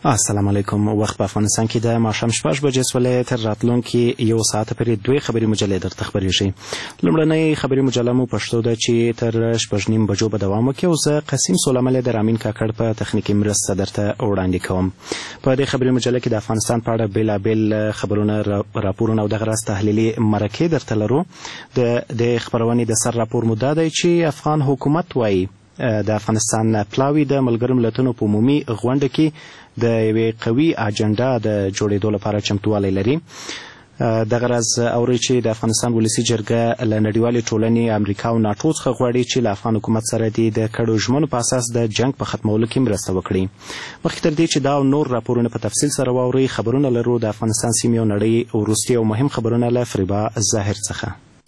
السلام علیکم. وخت په افغانستان کې د ماښام 6 بجې سولې تر راتلونکي یو ساعت پورې دوه خبري مجلې درته خبرېږي. لومړنۍ خبري مجله مو پښتو ده چې تر 6:30 بجو به دوام وکړي او زه قسیم سولمل د رامین کاکړ په تخنیکي مرسته درته وړاندې کوم. په دې خبري مجله کې د افغانستان په اړه بیلابیل خبرونه، راپورونه او دغه راز تحلیلي مرکې درته لرو. د خبرونې د سر راپور مو دا دی چې افغان حکومت وایي د افغانستان پلاوی د ملګرو ملتونو په عمومي غونډه کې د یوې قوي اجنډا د جوړېدو لپاره چمتووالی لري. دغه راز اوري چې د افغانستان ولسي جرګه له نړیوالې ټولنې امریکا او ناټو څخه غواړي چې له افغان حکومت سره د کډو ژمنو په اساس د جنگ په ختمولو کې مرسته وکړي. مخکې تر دې چې دا او نور راپورونه په تفصیل سره واوري، خبرونه لرو د افغانستان سیمې او نړۍ وروستي او مهم خبرونه له فریبا ظاهر څخه.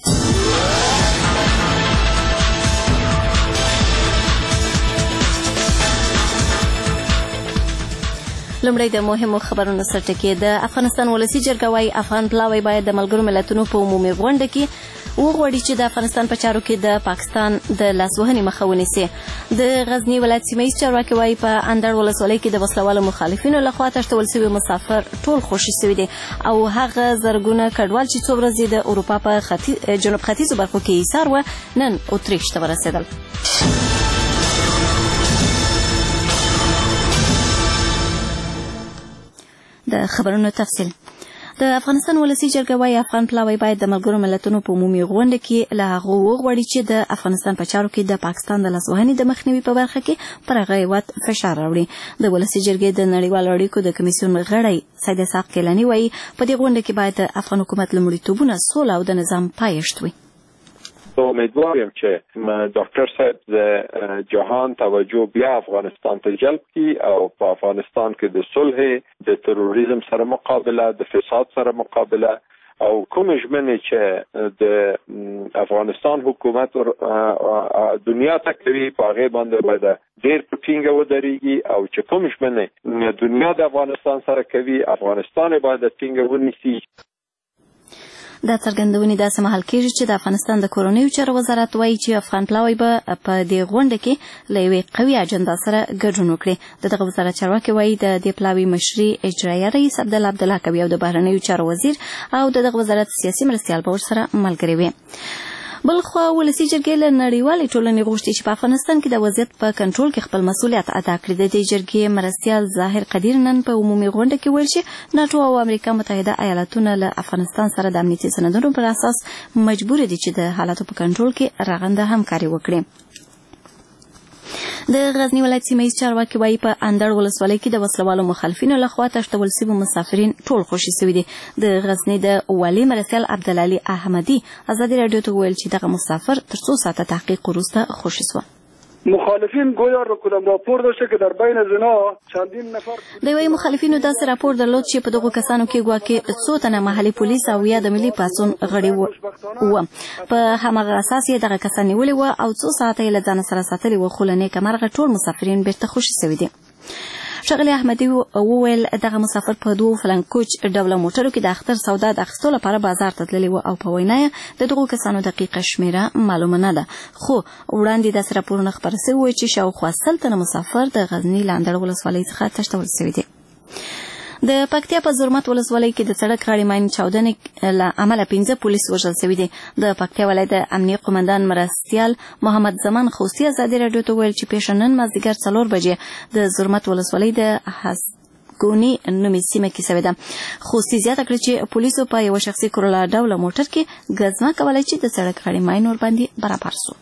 لومړی د مهمو خبرونو سرټکی. د افغانستان ولسي جرګه وايي افغان پلاوی باید د ملګرو ملتونو په عمومي غونډه کې وغواړي چې د افغانستان په چارو کې د پاکستان د لاسوهنې مخه ونیسي. د غزنی ولایت سیمهیز چارواکي وايي په اندړ ولسوالۍ کې د وسلوالو مخالفینو لخوا تښتول شوي مسافر ټول خوشي شوي دي او هغه زرګونه کډوال چې څو ورځې د اروپا په جنوب ختیځو برخو کې ایسار و نن اتریش ته ورسېدل. د خبرونو تفصیل. د افغانستان ولسي جرګه وايي افغان پلاوی باید د ملګرو ملتونو په عمومي غونډه کې له هغو وغواړي چې د افغانستان په چارو کې د پاکستان د لاسوهنې د مخنیوي په برخه کې پر هغه هیواد فشار راوړي. د ولسي جرګې د نړیوالو اړیکو د کمیسیون غړی سید اسحاق کیلانی وايي په دې غونډه کې باید د افغان حکومت لومړیتوبونه سوله او د نظام پایښت وي. امیدواریم چې ډاکټر صاحب د جهان توجه بیا افغانستان ته جلب کړي او په افغانستان کې د صلح، د تروریزم سره مقابله، د فساد سره مقابله او کوم ژمنې چې د افغانستان حکومت دنیا ته کوي په هغه باندې باید ډېر په ټینګه ودرېږي او چې کوم ژمنې دنیا د افغانستان سره کوي افغانستان باید ټینګه ونیسي. دا څرګندونې داسې مهال کېږي چې د افغانستان د کورنیو چارو وزارت وایي چې افغان پلاوی به په دې غونډه کې له یوې قوي اجنډا سره ګډون وکړي. دغه وزارت چارواکي وایي د دې پلاوي مشري اجرایه رئیس عبدالله عبدالله کوي او د بهرنیو چارو وزیر او دغه وزارت سیاسي مرستیال به ورسره ملګري وي. بلخوا ولسي جرګې له نړیوالې ټولنې غوښتي چې په افغانستان کې د وضعیت په کنټرول کې خپل مسؤلیت ادا کړي. د دې جرګې مرستیال ظاهر قدیر نن په عمومي غونډه کې ویل چې ناټو او امریکا متحده ایالاتونه له افغانستان سره د امنیتي سندونو پر اساس مجبور دي چې د حالاتو په کنټرول کې رغنده همکاري وکړي. د غزنی ولایت سیمهیز چارواکي وايي په اندړ ولسوالۍ کې د وسلوالو مخالفینو لخوا تښتول شوي مسافرین ټول خوشي شوي دي. د غزنی د والي مرستیال عبدالعلي احمدي ازادي راډیو ته ویل چې دغه مسافر تر څو ساعته تحقیق وروسته خوشي شو. مخالفین گویا راپور داشته که در بین زنا چندین نفر د وی مخالفینو داسې راپور درلود چې په دغو کسانو کې ګواکې څو تنه محلي پولیس او یا د ملي پاڅون غړي وو. په همغه اساس یې دغه کسان نیولي وو او څو ساعته یې له ځانه سره ساتلي وو خو له نیکمرغه ټول مسافرین بیرته خوشي شوي دي. ښاغلي احمدي وویل دغه مسافر په 2 فلنکوچ ډوله موټرو کې د اختر سودا د اخیستو لپاره بازار ته تللي وو او په وینا یې د دغو کسانو دقیقه شمیره معلومه نه ده. خو وړاندې داسې راپورونه خپاره شوي وو چې شاوخوا 100 تنه مسافر د غزني له اندړ ولسوالۍ څخه تښتول شوي دي. د پکتیا په زرمت ولسوالۍ کې د سړک غاړې ماین چاودنې له امله 15 پولیس وژل شوي دي. د پکتیا ولایت د امنیه قومندان مرستیال محمد زمان خوستی ازادي راډیو ته ویل چې پیښه نن مازدیګر 4 بجې د زرمت ولسوالۍ د ګونی نومي سیمه کې شوې ده. خوستی زیاته کړه چې پولیسو په یو شخصي کرولا ډوله موټر کې ګزمه کوله چې د سړک غاړې ماین ورباندې برابر شو.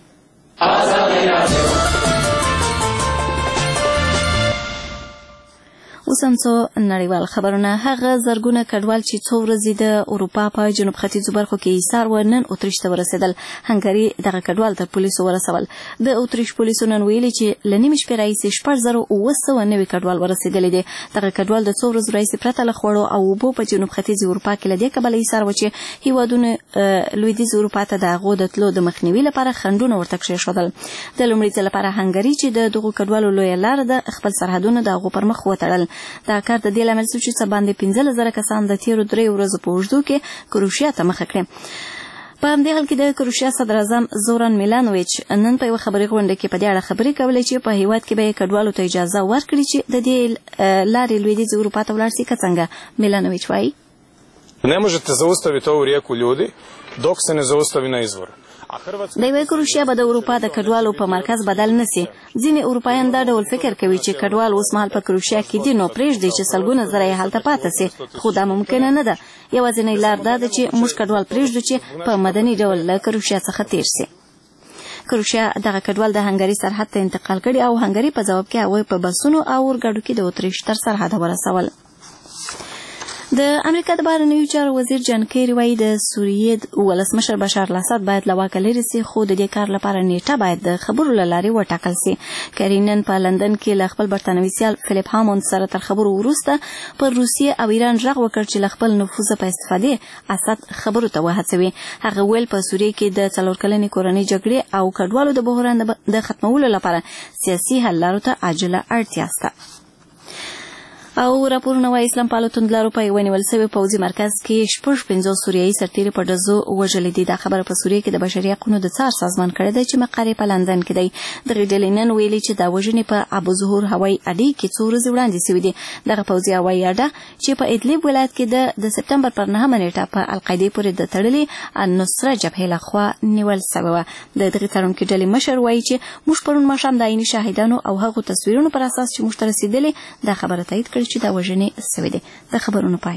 اوس هم څو نړیوال خبرونه. هغه زرګونه کډوال چې څو ورځې د اروپا په جنوب ختیځو برخو کې ایسار و نن اتریش ته ورسېدل. هنګري دغه کډوال تر پولیسو ورسول. د اتریش پولیسو نن ویلي چې له نیمې شپې راهیسې 4900 نوي کډوال ورسېدلي دي. دغه کډوال د څو ورځو راهیسې پرته له خوړو او اوبو په جنوب ختیځې اروپا کې له دې کبله ایسار و چې هیوادونه لویدیځ اروپا ته د هغو د تلو د مخنیوي لپاره خنډونه ورته کېښودل. د لومړي ځل لپاره هنګري چې د دغو کډوالو لویه لاره ده خپل سرحدونه د هغو پر مخ وتړل. دا کار د دې لامل شو چې څه باندې 15000 کسان د تیرو 3 ورځو په اوږدو کې کروشیا ته مخه کړي. په همدې حال کې د کروشیا صدر اعظم زوران میلانوویچ نن په یوه خبري غونډه کې په دې اړه خبرې کولې چې په هیواد کې به کډوالو ته اجازه ورکړي چې د دې لارې لویدیځې اروپا ته ولاړ شي. که څنګه میلانوویچ وایي ne možete zaustaviti ovu rijeku ljudi dok se ne zaustavi na izvoru. د یوې کروشیا به د اروپا د کډوالو په مرکز بدل نسی. ځینې اروپایان دا ډول فکر کوي چې کډوال اوس مهال په کروشیا کې دي نو پرېږدي چې سلګونه زره یې هلته پاتې سي، خو دا ممکنه نه ده. یوازینۍ لار دا ده چې موږ کډوال پرېږدو چې په مدني ډول له کروشیا څخه تیر سي. کروشیا دغه کډوال د هنګري سرحد ته انتقال کړي او هنګري په ځواب کې هغوی په بسونو او اورګاډو کې د اتریش تر سرحده ورسول. د امریکا د بهرنیو چارو وزیر جان کیری وایي د سوریې ولسمشر بشار الاسد باید له واکه لرې سي، خو د دې کار لپاره نیټه باید د خبرو له لارې وټاکل سي. کیری نن په لندن کې له خپل برتانوي سیال فلیپ هاموند سره تر خبرو وروسته پر روسیې او ایران غږ وکړ چې له خپل نفوذ په استفادې اسد خبرو ته وهڅوي. هغه ویل په سوریې کې د 4 کلنې کورنۍ جګړې او کډوالو د بحران د ختمولو لپاره سیاسي حل لارو ته عاجله اړتیا شته. او راپورونه وايي اسلام پالو توندلارو په یو نیول شوی پوځي مرکز کې 50 سوریایي سرتیري په ډزو وژلې دي. دا خبره په سوریې کې د بشري حقوقو د څار سازمان کړی دی چې مقر په لندن کې دی. دغه ډلې نن ویلي چې دا وژنې په ابو ظهور هوایي اډې کې څو ورځې وړاندې شوې دي. دغه پوځي هوایي اډه چې په ادلب ولایت کې د سپتمبر پر 9 نیټه په القاعده پورې د تړلې النصره جبهې لخوا نیول شوی و. د دغه تړونکو ډلې مشر وایي چې موږ پرون ماښام د عیني شاهدانو او هغو تصویرونو پر اساس چې موږ ته رسیدلې دا خبره تایید کړې چې دا وژنې شوې دي. د خبرونو پای.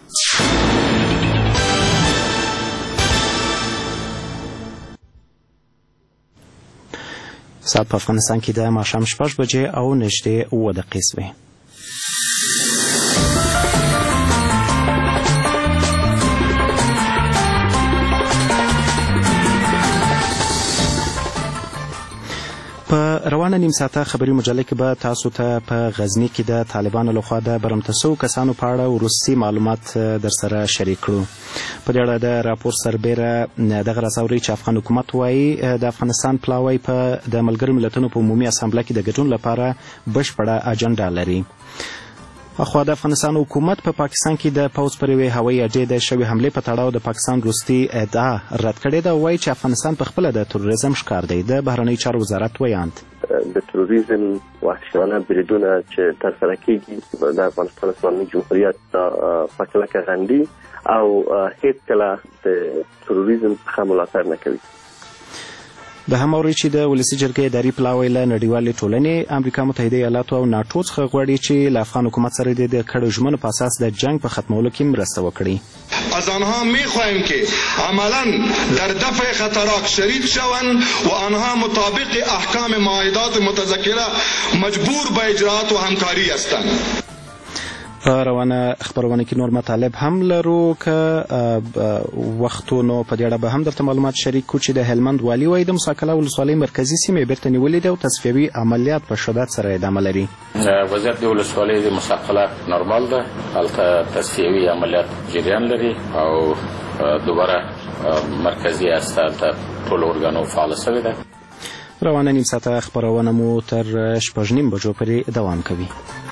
ساعت په افغانستان کې د ماښام 6 بجې او نږدې 7 دقیقې شوې. په روانه نیم ساعته خبري مجله کې به تاسو ته په غزني کې د طالبانو لخوا د برمتسو کسانو په اړه وروستي معلومات در سره شریک کړو. په دې اړه د راپور سربیره دغه راځوري چې افغان حکومت وایي د افغانستان پلاوی په د ملګرو ملتونو په عمومي اسامبله کې د ګډون لپاره بشپړه اجنډا لري. اخوا د افغانستان حکومت په پاکستان کې د پوځ پر یوې هوایي اډې د شوې حملې په تړاو د پاکستان وروستي ادعا رد کړې ده. وایي چې افغانستان په خپله د تروریزم ښکار دی. د بهرنیو چارو وزارت ویاند د تروریزم وحشیانه بریدونه چې ترسره کیږي د افغانستان اسلامي جمهوریت په کلکه غندي او هیڅ کله د تروریزم څخه ملاتړ نه کوي. به هم اوري چې د ولسي جرګې اداري پلاوی له نړیوالې ټولنې امریکا متحده ایالاتو او ناټو څخه غواړي چې له افغان حکومت سره د کړو ژمنو په اساس د جنگ په ختمولو کې مرسته وکړي. از آنها می‌خواهیم که عملاً در دفع خطرات شریک شوند و آنها مطابق احکام معاهدات متذکره مجبور به اجراءات و همکاری هستند. په روانه خبرونه کې نور مطالب هم لرو که وختونو په دې اړه به هم درته معلومات شریک کړو چې د هلمند والي وایي د موسی قلعه ولسوالۍ مرکزي سیمې بیرته نیولې ده او تصفیوي عملیات په شدت سره ادامه لري. وضعیت د ولسوالۍ د موسی قلعه نورمال ده، هلته تصفیوي عملیات جریان لري او دوباره مرکزي هسته هلته ټول ارګانو فعاله شوې ده. روانه نیم ساعته خبرونه مو تر 6:30 بجو پورې دوام کوي.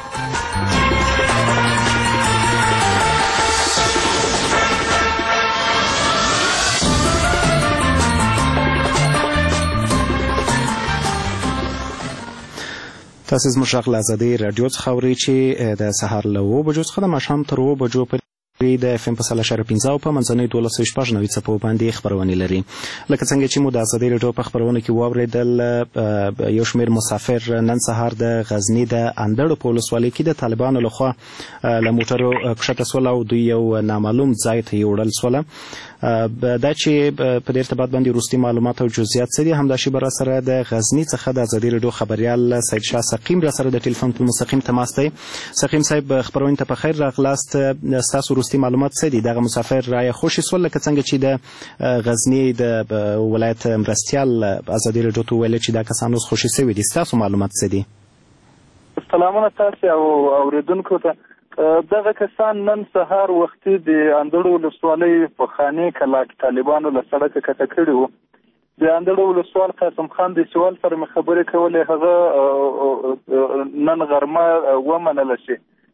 تاسو زموږ غږ له ازادۍ راډیو څخه اورئ چې د سهار له 7 بجو څخه د ماښام تر 7 بجو پورې د اف ام په 100.15 او په منځنۍ 12.90 څپو باندې خبرونه لري. لکه څنګه چې مو د ازادۍ راډیو په خبرونه کې واورېدل، یو شمېر مسافر نن سهار د غزني د اندړو په ولسوالۍ کې د طالبانو لخوا له موټرو کښته سول او دوی یو نامعلوم ځای ته یوړل سول. دا چې په دې ارتباط باندې وروستي معلومات او جزئیات څه دي، همداشي به راسره د غزني څخه د ازادۍ راډیو خبریال سید شاه سقیم راسره د ټلیفون په مستقیم تماس دی. سقیم صاحب خبرونه ته په خیر راغلاست. ستاسو وروستي معلومات څه دي؟ دغه مسافر رایه خوشي سول لکه څنګه چې د غزني د ولایت مرستیال ازادۍ راډیو ته ویل چې دا کسان اوس خوشي شوي دي. ستاسو معلومات څه دي؟ سلامونه تاسو او اوریدونکو ته. دغه کسان نن سهار وختي د اندړو ولسوالۍ په خانې کلا کې طالبانو له سړکه کته کړي وو. د اندړو ولسوال قاسم خان د سوال سره خبرې کولې، هغه نن غرمه ومنله چې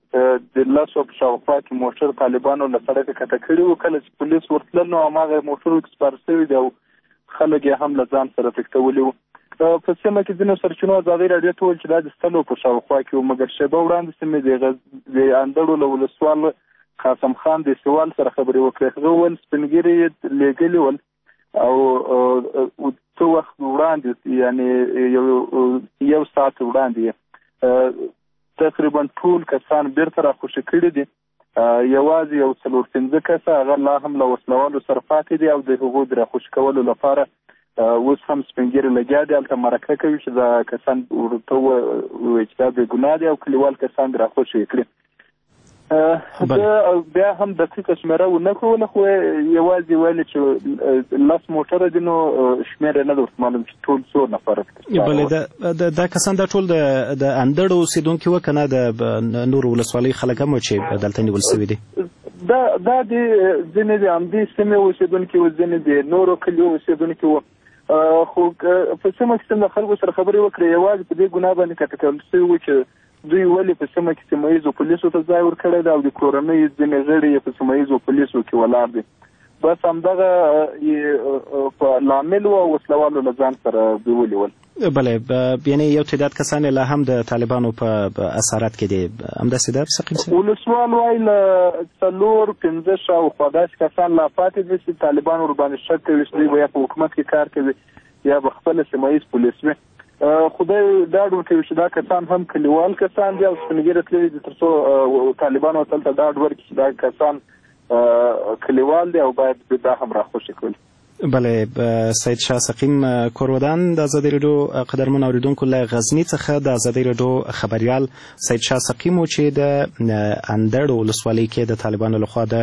د لاسو په شاوخوا کې موټر طالبانو له سړکه کته کړي وو. کله چې پولیس ورتلل نو هماغه موټر اکسپایر شوی دی او خلک یې هم له ځان سره تښتولي وو. په سیمه کې ځینو سرچینو ازادي راډیو ته وویل چې دا د ستلو په شاوخوا کې وو، مګر شیبه وړاندې سیمې د اندړو له ولسوال قاسم خان د سوال سره خبرې وکړې. هغه وویل سپین ږیري یې لېږلي ول او څه وخت وړاندې یعنې یو ساعت وړاندې تقریبا ټول کسان بیرته راخوشي کړي دي. یوازې یو 4-5 کسه هغه لا هم له وسلوالو سره پاتې دي او د هغو د راخوشي کولو لپاره اوس هم سپین ږیري لګیا دي. هلته مرکه کوي چې دا کسان ورته ووایي چې دا بې ګناه دي او کلیوال کسان د راخوشي کړي. بیا هم دقیقه شمېره ونه کوله، خو یوازې ویل چې 10 موټره دي، نو شمېره نه ده ورته معلوم چې ټول څو نفره. بلې دا کسان دا ټول د اندړو اوسېدونکي وو که نه د نورو ولسوالۍ خلک هم چې دلته نیول شوي دي؟ دا د ځینې د همدې سیمې اوسېدونکي وو، ځینې د نورو کلیو اوسېدونکي وو. خو په سیمه کې د خلکو سره خبرې وکړې، یوازې په دې ګناه باندې کته کول شوي وو چې دوی ولې په سیمه کې سیمه ییزو پولیسو ته ځای ورکړی دی او د کورنۍ ځینې غړي یې په سیمه ییزو پولیسو کې ولاړ دي. بس همدغه په لامل و او وسلوالو له ځان سره بیولي ول. بلې یعنې یو تعداد کسان لا هم د طالبانو په اسارت کې دي، همداسې ده ثقیل صاحب؟ ولسوال وایي له 4-5 شاوخوا داسې کسان لا پاتې دي چې طالبان ورباندې شک کوي چې دوی به یا په حکومت کې کار کوي یا به خپله سیمه ییز پولیس وي. خدای ډاډ ورکوي چې دا کسان هم کلیوال کسان دي او سپین ږیري تللي دي تر څو طالبانو ورته ډاډ ورکړي چې دا کسان کلیوال دي او باید دا هم راخوشي کړي. بله، سید شاه سقیم کورودان د ازادي راډیو قدرمن اوریدونکو له غزني څخه د ازادي راډیو خبریال سید شاه سقیم و چې د اندړو ولسوالۍ کې د طالبانو لخوا د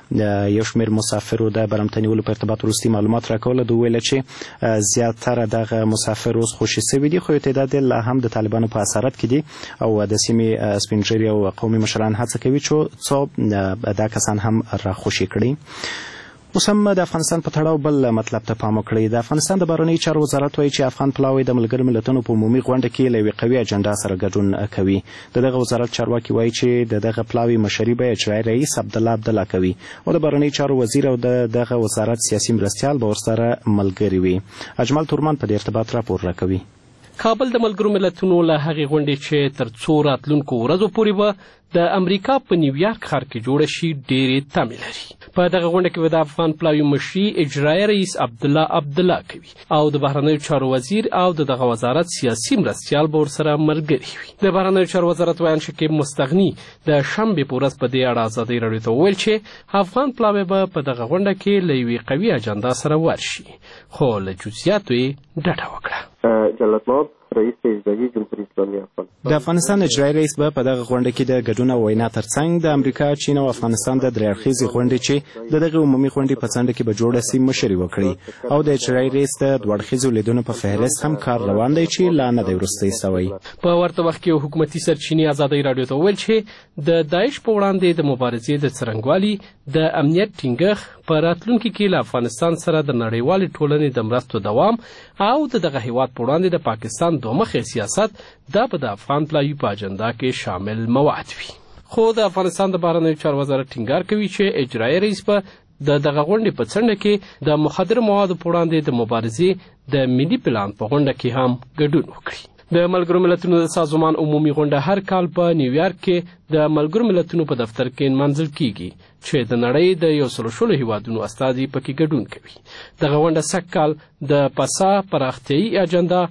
یو شمېر مسافرو د برمته نیولو په ارتباط وروستي معلومات راکول. دوی ویل چې زیاتره دغه مسافر اوس خوشي شوي دي، خو یو تعداد لا هم د طالبانو په اسارت کې دي او د سیمې سپین ږیري او قومي مشران هڅه کوي چې څو دا کسان هم راخوشي کړي. اوس هم د افغانستان په تړاو بل مطلب ته پام وکړئ. د افغانستان د بهرنیو چارو وزارت وایي چې افغان پلاوی د ملګرو ملتونو په عمومي غونډه کې له یوې قوي اجنډا سره ګډون کوي. د دغه وزارت چارواکي وایي چې د دغه پلاوی مشري به اجرایي رئیس عبدالله کوي او د بهرنیو چارو وزیر او د دغه وزارت سیاسي مرستیال به ورسره ملګري وي. اجمل تورمان په دې ارتباط راپور راکوي. کابل د ملګرو ملتونو له هغې غونډې چې تر څو راتلونکو ورځو پورې به د امریکا په نیویارک ښار کې جوړه شي ډېرې تمې لري. په دغه غونډه کې به د افغان پلاوی مشري اجرایي رئیس عبدالله کوي او د بهرنیو چارو وزیر او دغه وزارت سیاسي مرستیال به ورسره ملګري وي. د بهرنیو چارو وزارت ویان شکیب مستغني د شنبې په ورځ په دې اړه ازادي راډیو ته وویل چې افغان پلاوی به په دغه غونډه کې له یوې قوي اجنډا سره ورشي، خو له جزئیاتو یې ډډه وکړه. جلالت مآب رئیس اجرایی جمهوریت اسلامی افغانستان د افغانستان اجرایي رئیس به په دغه غونډه کې د ګډون او وینا ترڅنګ د امریکا، چین او افغانستان د درې اړخیزې غونډې چې د دغه عمومي غونډې په څنډه کې به جوړه سي مشري وکړي او د اجرایي رئیس د دوه اړخیزو لیدونو په فهرست هم کار روان دی چې لا نه دی وروستی سوی. په ورته وخت کې حکومتي سرچینې ازادي راډیو ته وویل چې د داعش په وړاندې د مبارزې د څرنګوالي د امنیت ټینګښت په راتلونکي کې له افغانستان سره د نړیوالې ټولنې د مرستو دوام او دغه هیواد په وړاندې د پاکستان دومخې سیاست دا به د افغان پلاوی په اجنډا کې شامل مواد وي. خو د افغانستان د بهرنیو چارو وزارت ټینګار کوي چې اجرایي رئیس به د دغه غونډې په څنډه کې د مخدره موادو په وړاندې د مبارزې د ملي پلان په غونډه کې هم ګډون وکړي. د ملګرو ملتونو د سازمان عمومي غونډه هر کال په نیویارک کې د ملګرو ملتونو په دفتر کې نمانځل کیږي چې د نړۍ د 100 هیوادونو استازي پکې ګډون کوي. دغه غونډه سږکال د پاسا پراختیایي اجنډا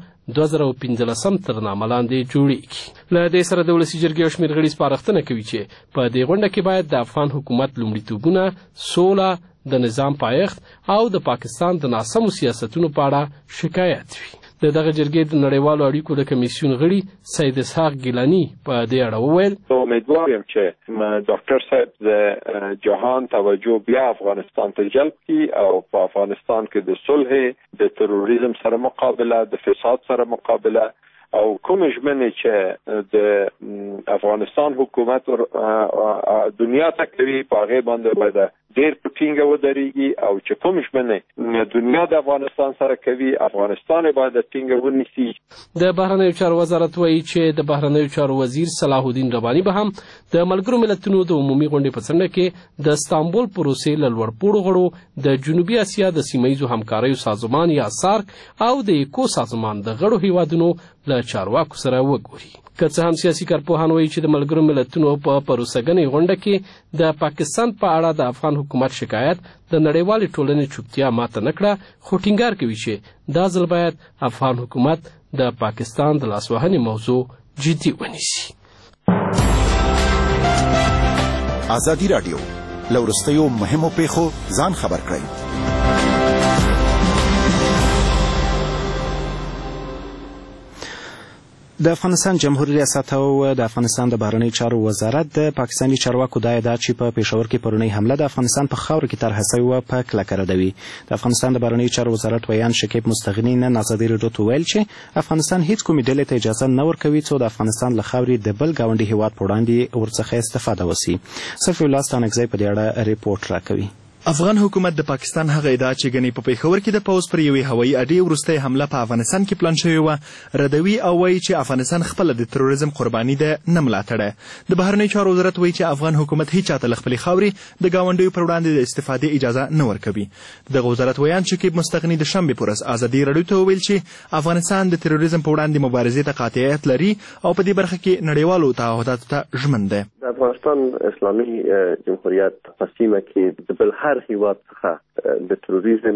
2015 تر نامه لاندې جوړیږي. له دې سره د ولسي جرګې یو شمېر غړي سپارښتنه کوي چې په دې غونډه کې باید د افغان حکومت لومړیتوبونه، سوله، د نظام پایښت او د پاکستان د ناسمو سیاستونو په اړه شکایت وي. د دغه جرګې د نړیوالو اړیکو د کمیسیون غړي سید اسحاق ګیلانی په دې اړه وویل: امیدوار یم چې ډاکټر صاحب د جهان توجه بیا افغانستان ته جلب کړي او په افغانستان کې د صلح، د تروریزم سره مقابله، د فساد سره مقابله او کوم ژمنې چې د افغانستان حکومت دنیا ته کوي په هغه باندې باید ډېر په ټینګه ودرېږي او چې کوم ژمنې دنیا د افغانستان سره کوي افغانستان باید ټینګه ونیسي. د بهرنیو چارو وزارت وایي چې د بهرنیو چارو وزیر صلاح الدین رباني به هم د ملګرو ملتونو د عمومي غونډې په څنډه کې د استانبول پروسې له لوړپوړو غړو د جنوبي اسیا د سیمهییزو همکاریو سازمان یا سارک او د ایکو سازمان د غړو هیوادونو له چارواکو سره وګوري. که څه هم سیاسي کارپوهان وایي چې د ملګرو ملتونو په پروسهګنې غونډه کې د پاکستان په اړه د افغان حکومت شکایت د نړیوالې ټولنې چوپتیا ماته نه کړه، خو ټینګار کوي چې دا ځل باید افغان حکومت د پاکستان د لاسوهنې موضوع جدي ونیسي. ازادي راډیو له وروستیو مهمو پیښو ځان خبر کړئ. د افغانستان جمهوریت ریاست او د افغانستان د بهرنی چارو وزارت د پاکستاني چارواکو دا ادعا چې په پېښور کې پرونی حمله د افغانستان په خاوره کې طرحه شوې وه په کلکه ردوي. د افغانستان د بهرنی چارو وزارت ویان شکیب مستغني نن ازادي راډیو ته ویل چې افغانستان هیڅ کومې ډلې ته اجازه نه ورکوي څو د افغانستان له خاورې د بل ګاونډي هیواد په وړاندې ورڅخه استفاده وسي. صفي الله ستانکزی په دې اړه ریپورټ راکوي. افغان حکومت د پاکستان هغه ادعا چې ګنې په پېښور کې د پوځ پر یوې هوایي اډې وروستۍ حمله په افغانستان کې پلان شوې وه ردوي او وایي چې افغانستان خپله د تروریزم قرباني ده نه ملاتړه. د بهرنیو چارو وزارت وایي چې افغان حکومت هیڅ چاته له خپلې خاورې د ګاونډیو پر وړاندې د استفادې اجازه نه ورکوي. دغه وزارت ویان شکیب مستغني د شنبې په ورځ ازادي راډیو ته وویل چې افغانستان د تروریزم په وړاندې مبارزې ته قاطعیت لري او په دې برخه کې نړیوالو تعهداتو ته ژمن دی. د افغانستان اسلامي جمهوریت په سیمه کې د بل هر هیواد څخه د تروریزم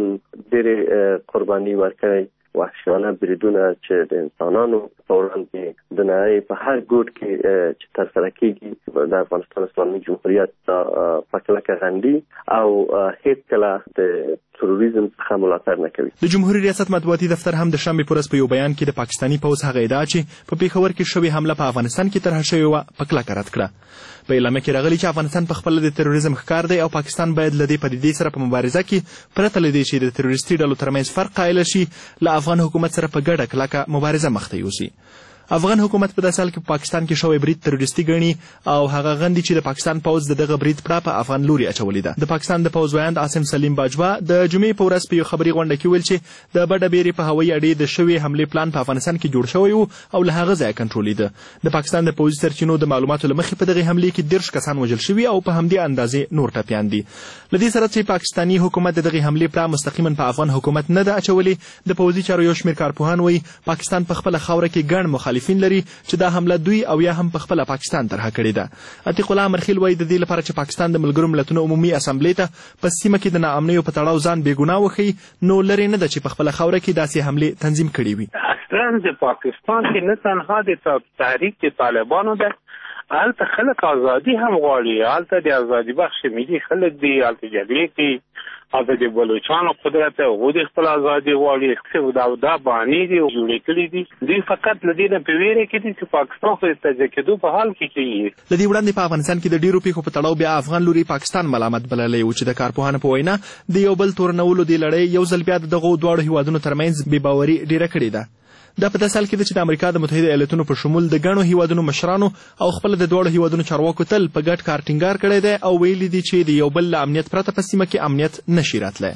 ډېرې قرباني ورکړی، وحشیانه بریدونه چې د انسانانو په وړاندې د نړۍ په هر ګوټ کې چې ترسره کېږي د افغانستان اسلامي جمهوریت په کلکه غندي او هیڅ کله د تروریزم څخه ملاتړ نه کوي. د جمهوریت ریاست مطبوعاتي دفتر هم د شنبې په ورځ په یو بیان کې د پاکستاني پوځ هغه ادعا چې په پېښور کې شوې حمله په افغانستان کې طرحه شوې وه په کلکه رد کړه. په اعلامیه کې راغلي چې افغانستان په خپله د تروریزم ښکار دی او پاکستان باید له دې پدیدې سره په مبارزه کې پرته له دې چې د تروریستي ډلو ترمنځ فرق قایل شي له افغان حکومت سره په ګډه کلکه مبارزه مخته یوسي. افغان حکومت په داسې حال کې په پاکستان کې شوی برید تروریستي ګڼي او هغه غندي چې د پاکستان پوځ د دغه برید پړه په افغان لوري اچولې ده. د پاکستان د پوځ ویاند عاصم سلیم باجوا د جمعې په ورځ په یو خبري غونډه کې ویل چې د بډه بیرې په هوایي اډې د شوې حملې پلان په افغانستان کې جوړ شوی او له هغه ځایه کنټرولېده. د پاکستان د پوځي سرچینو د معلوماتو له مخې په دغه حملې کې 10 کسان وژل شوي او په همدې اندازې نور ټپیان دي. له دې سره چې پاکستاني حکومت د دغه حملې پړه مستقیما په افغان حکومت نه ده اچولې، د پوځي چارو یو شمېر کارپوهان وایي پاکستان په خپله خاوره کې ګڼ مخالفین لري چې دا حمله دوی او یا هم په خپله پاکستان طرحه کړې ده. عتیق الله مرخیل وایي د دې لپاره چې پاکستان د ملګرو ملتونو عمومي اسامبلې ته په سیمه کې د ناامنیو په تړاو ځان بېګناه وښیي نو لرې نه ده چې په خپله خاوره کې داسې حملې تنظیم کړې وي. اصلا د پاکستان کې نه تنها د تحریک طالبانو ده، هلته خلک ازادي هم غواړي، هلته د ازادي بخش ملي خلک دي، هلته جګړې کوي، هلته د بلوچانو قدرت هغوی د خپل ازادي غواړي، دا بهانې دي جوړې کړي دي. دوی فقط له دې نه په ویره کې دي چې پاکستان خو د تجزیه کېدو په حال کې کوي. له دې وړاندې په افغانستان کې د ډېرو پیښو په تړاو بیا افغان لوري پاکستان ملامت بللی و چې د کارپوهانو په وینا د یو بل تورنولو دې لړۍ یو ځل بیا د دغو دواړو هیوادونو ترمنځ بې باوري ډېره کړې ده. دا په داسې حال کې ده چې د امریکا د متحده ایالتونو په شمول د ګڼو هیوادونو مشرانو او خپله د دواړو هیوادونو چارواکو تل په ګډ کار ټینګار کړی دی او ویلي دي چې د یو بل له امنیت پرته په سیمه کې امنیت نشي راتلی.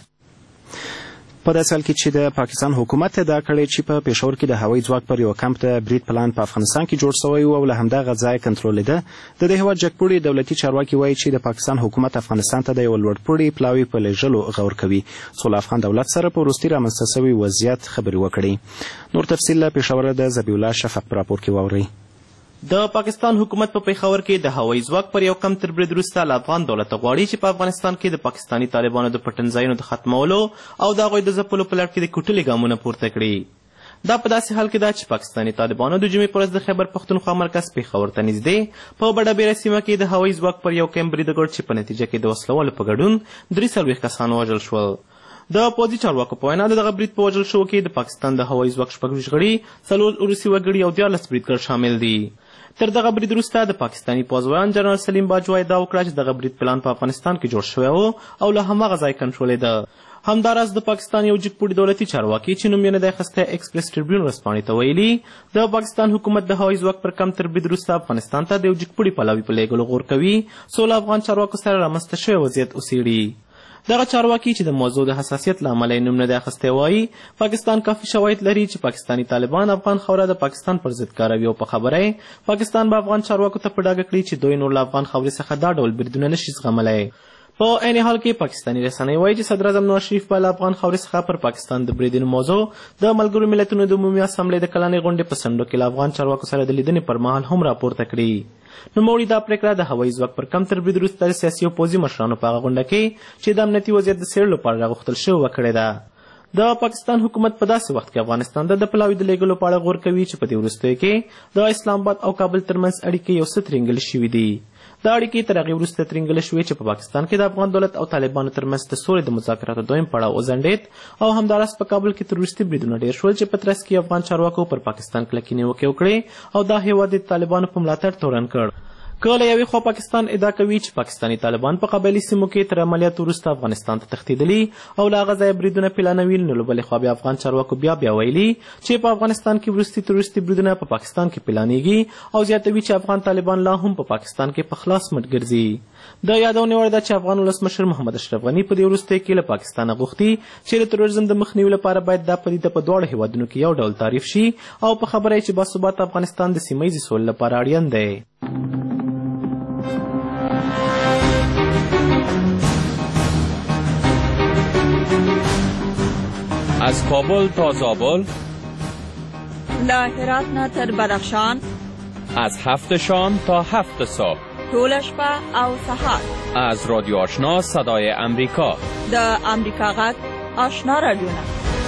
په داسې حال کې چې د پاکستان حکومت ادعا کړې چې په پېښور کې د هوایي ځواک پر یو کمپ د برید پلان په افغانستان کې جوړ شوی او له همدغه ځایه کنټرولېده. د دې هېواد جګپوړي دولتي چارواکي وایي چې د پاکستان حکومت افغانستان ته د یو لوړپوړي پلاوي په لېږلو غور کوي څو له افغان دولت سره په وروستي رامنځته شوي وضعیت خبرې وکړي. نور تفصیل له پېښوره د ذبیح الله شفق په راپور کې واورئ. د پاکستان حکومت په پېښور کې د هوایي ځواک پر یو کم تر برید وروسته له افغان دولت غواړي چې په افغانستان کې د پاکستاني طالبانو د پټنځایونو د ختمولو او د هغوی د ځپلو په لړ کې د کوټلې ګامونه پورته کړي. دا په داسې حال کې ده چې پاکستاني طالبانو د جمعې په ورځ د خیبر پښتونخوا مرکز پېښور ته نږدې په بډه بیره سیمه کې د هوایي ځواک پر یو کم برید وکړ چې په نتیجه کې د وسلوالو په ګډون 43 کسان وژل شول. د پوځي چارواکو په وینا د دغه برید په وژل شوو کې د پاکستان د هوایي ځواک 26 غړي، 4 روسي وګړي او 14 بریدګر شامل دي. تر دغه برید وروسته د پاکستاني پوځویان جنرال سلیم باجوا ادعا وکړه چې دغه برید پلان په افغانستان کې جوړ شوی و او له هماغه ځای کنټرولېده. همداراز د پاکستان یو جګپوړي دولتي چارواکي چې نوم یې نه دی اخیستی ایکسپریس ټریبیون ورځپاڼې ته ویلي د پاکستان حکومت د هوایي ځواک پر کم تربید وروسته افغانستان ته د یو جګپوړي پلاوي په لیږلو غور کوي څو له افغان چارواکو سره رامنځته شوی وضعیت وڅېړي. دغه چارواکي چې د موضوع د حساسیت له امله یې نوم نه دی اخیستی وایي پاکستان کافي شواهد لري چې پاکستاني طالبان افغان خاوره د پاکستان پر ضد کاروي او په خبره یې پاکستان به افغان چارواکو ته په ډاګه کړي چې دوی نور له افغان خاورې څخه دا ډول بریدونه نشي زغملی. په عین حال کې پاکستاني رسنۍ وایي چې صدراعظم نواز شریف به له افغان خاورې څخه پر پاکستان د بریدونو موضوع د ملګرو ملتونو د عمومي اسامبلې د کلنۍ غونډې په څنډو کې له افغان چارواکو سره د لیدنې پر مهال هم راپورته کړي. نوموړي دا پرېکړه د هوایي ځواک پر کم تربید وروسته د سیاسي او پوځي مشرانو په هغه غونډه کې چې د امنیتي وضعیت د څېړلو لپاره راغوښتل شوې وکړې ده. د پاکستان حکومت په داسې وخت کې افغانستان ته د پلاوي د لیږلو په اړه غور کوي چې په دې وروستیو کې د اسلام آباد او کابل ترمنځ اړیکې یو څه ترینګلې شوي دي. دا اړیکې تر هغې وروسته ترینګلې شوې چې په پاکستان کې د افغان دولت او طالبانو ترمنځ د سولې د مذاکراتو دویم پړاو وځنډېد او همداراز په کابل کې تروریستي بریدونه ډېر شول چې په ترڅ کې افغان چارواکو پر پاکستان کلکې نیوکې وکړې او دا هېواد د طالبانو په ملاتړ تورن کړ. که له یوې خوا پاکستان ادعا کوي چې پاکستاني طالبان په قبایلي سیمو کې تر عملیاتو وروسته افغانستان ته تښتېدلي او له هغه ځایه بریدونه پلانوي، نو له بلې خوا بیا افغان چارواکو بیا ویلي چې په افغانستان کې وروستي تروریستي بریدونه په پاکستان کې پلانېږي او زیاتوي چې افغان طالبان لا هم په پاکستان کې په خلاص مټ ګرځي. د یادونې وړ ده چې افغان ولسمشر محمد اشرف غني په دې وروستیو کې له پاکستانه غوښتي چې د تروریزم د مخنیوي لپاره باید دا پدیده په دواړو هیوادونو کې یو ډول تعریف شي او په خبره یې چې باثباته افغانستان د سیمه ییزې سولې لپاره اړین دی. از کابل تا زابل، له هرات نه تر بدخشان، از 7 شام تا 7 صبح، ټوله شپه او سهار، از رادیو آشنا صدای امریکا، د امریکا غږ آشنا رادیوونه.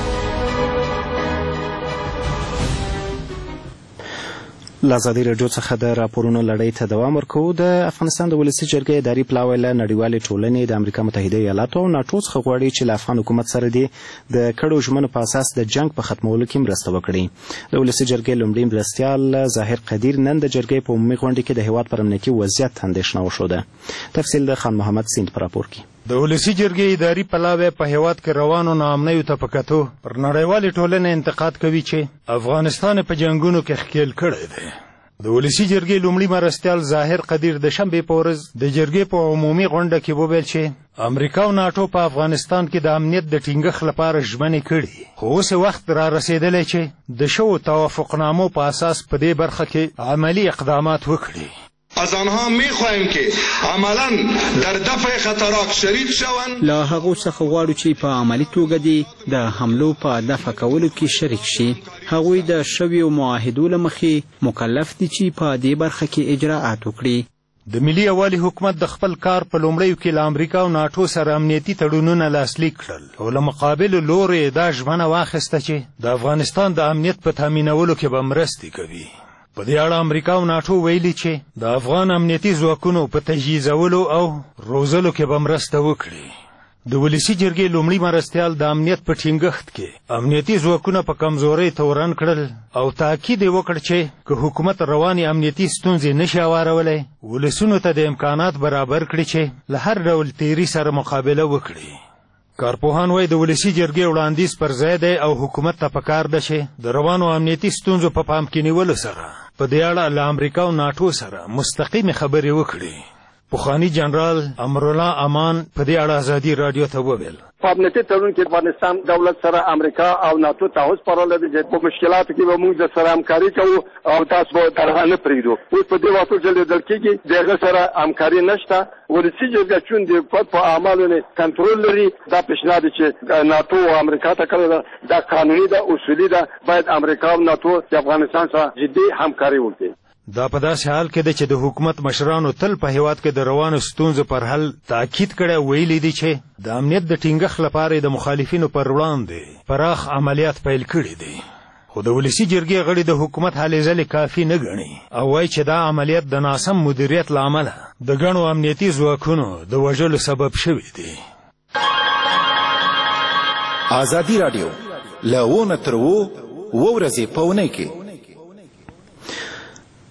له ازادي راډیو څخه د راپورونو لړۍ ته دوام ورکوو. د افغانستان د ولسي جرګې اداري پلاوی له نړیوالې ټولنې د امریکا متحده ایالاتو او ناټو څخه غواړي چې له افغان حکومت سره د کړو ژمنو په اساس د جنګ په ختمولو کې مرسته وکړي. د ولسي جرګې لومړي مرستیال ظاهر قدیر نن د جرګې په عمومي غونډه کې د هیواد پر امنیتي وضعیت اندېښنه وښوده. تفصیل د خان محمد سیند په راپور کې. د ولسي جرګې اداري پلاوی په هیواد کې روانو ناامنیو ته په کتو پر نړیوالې ټولنې انتقاد کوي چې افغانستان په جنګونو کې ښکېل کړی دی. د ولسي جرګې لومړي مرستیال ظاهر قدیر د شنبې په ورځ د جرګې په عمومي غونډه کې وویل چې امریکا او ناټو په افغانستان کې د امنیت د ټینګښت لپاره ژمنې کړي، خو اوس وخت را رسېدلی چې د شوو توافقنامو په اساس په دې برخه کې عملی اقدامات وکړي. از آنها می‌خواهیم که عملاً در دفع خطرات شریک شوند. له هغو څخه غواړو چې په عملي توګه د حملو په دفع کولو کې شریک شي. هغوی د شویو معاهدو له مخې مکلف دي چې په دې برخه کې اجراءات وکړي. د ملي یوالي حکومت د خپل کار په لومړیو کې له امریکا او ناټو سره امنیتي تړونونه لاسلیک کړل او له مقابل لورې دا ژمنه واخیسته چې د افغانستان د امنیت په تامینولو کې به مرستې کوي. په دې اړه امریکا او ناټو ویلي چې د افغان امنیتي ځواکونو په تجهیزولو او روزلو کې به مرسته وکړي. د ولسي جرګې لومړي مرستیال د امنیت په ټینګښت کې امنیتي ځواکونه په کمزورۍ تورن کړل او تاکید یې وکړ چې که حکومت روانې امنیتي ستونزې نشي هوارولی، ولسونو ته د امکانات برابر کړي چې له هر ډول تیري سره مقابله وکړي. کارپوهان وایي د ولسي جرګې وړاندیز پر ځای دی او حکومت ته پکار ده چې د روانو امنیتي ستونزو په پام کې نیولو سره په دې اړه له امریکا او ناټو سره مستقیمې خبرې وکړي. پخوانی جنرال امرالله امان په دې اړه ازادي راډیو ته وویل: په امنیتي تړون کې افغانستان دولت سره امریکا او ناټو تعهد پرول دي چې په مشکلاتو کې به موږ د سره همکاري کوو او تاسو به ترغه نه پرېږدو. اوس په دې وخت کې لیدل کېږي د هغه سره همکاري نشته. ولسي جرګه چون د حکومت په اعمالو نه کنټرول لري، دا پیشنهاد چې ناټو او امریکا ته کړی دا قانوني ده، اصولي ده. باید امریکا او ناټو د افغانستان سره جدي همکاري وکړي. دا په داسې حال کې ده چې د حکومت مشرانو تل په هیواد کې د روانو ستونزو پر حل تاکید کړی، ویلي دي چې د امنیت د ټینګښت لپاره د مخالفینو پر وړاندې پراخ عملیات پیل کړي دي. خو د ولسي جرګې غړي د حکومت هلې ځلې کافي نه ګڼي او وایي چې دا عملیات د ناسم مدیریت له امله د ګڼو امنیتي ځواکونو د وژلو سبب شوي دي. ازادي راډیو له 1 تر 2 ورځې په اونۍ کې. له ازادي راډیو څخه د راپورونو لړۍ ته دوام ورکوو. د افغانستان د ولسي جرګې اداري پلاوی له نړیوالې ټولنې د امریکا متحده ایالاتو او ناټو څخه غواړي چې له افغان حکومت سره د کړو ژمنو په اساس د جنګ په ختمولو کې مرسته وکړي.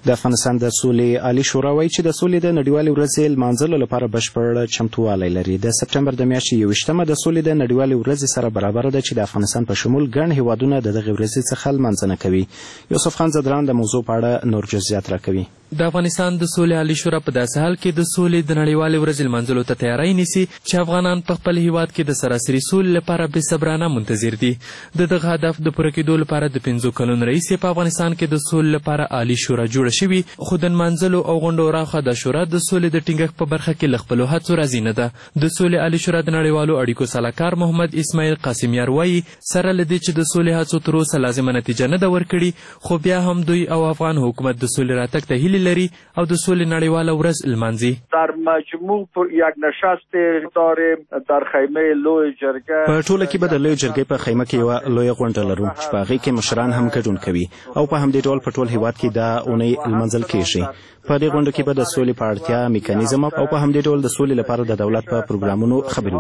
د افغانستان د سولې عالی شورا وایي چې د سولې د نړیوالې ورځې لمانځلو لپاره بشپړ چمتووالی لري. د سپټمبر د میاشتې 21مه د سولې د نړیوالې ورځې سره برابر ده چې د افغانستان په شمول ګڼ هیوادونه د دغه ورځې څخه لمانځنه کوي. یوسف خان زدران د موضوع په اړه نور جزئیات راکوي. د افغانستان د سولې عالی شورا په داسې حال کې د سولې د نړیوالې ورځې لمانځلو ته تیاری نیسي چې افغانان په خپل هیواد کې د سراسري سولې لپاره بې صبرانه منتظر دي. د دغه هدف د پوره کېدو لپاره د 5 کلونو راهیسې په افغانستان کې د سولې لپاره عالی شورا جوړه شوې، خو د لمانځلو او غونډو راخوا د شورا د سولې د ټینګښت په برخه کې له خپلو هڅو راضي نه ده. د سولې عالی شورا د نړیوالو اړیکو سلاکار محمد اسماعیل قاسمیار وایي سره له دې چې د سولې هڅو تر اوسه لازمه نتیجه نه ده ورکړې، خو بیا هم دوی او افغان حکومت د سولې راتګ ته هیلې لري او د سولې نړیواله ورځ لمانځي. در مجموع پر یک نشست داریم در خیمه لوی جرګه. په ټوله کې به د لوی جرګې په خیمه کې یوه لویه غونډه لرو چې په هغې کې مشران هم ګډون کوي او په همدې ډول په ټول هیواد کې دا اونۍ لمانځل کیږي. په دې غونډه کې به د سولې په اړتیا میکانیزم او په همدې ډول د سولې لپاره د دولت په پروګرامونو خبرې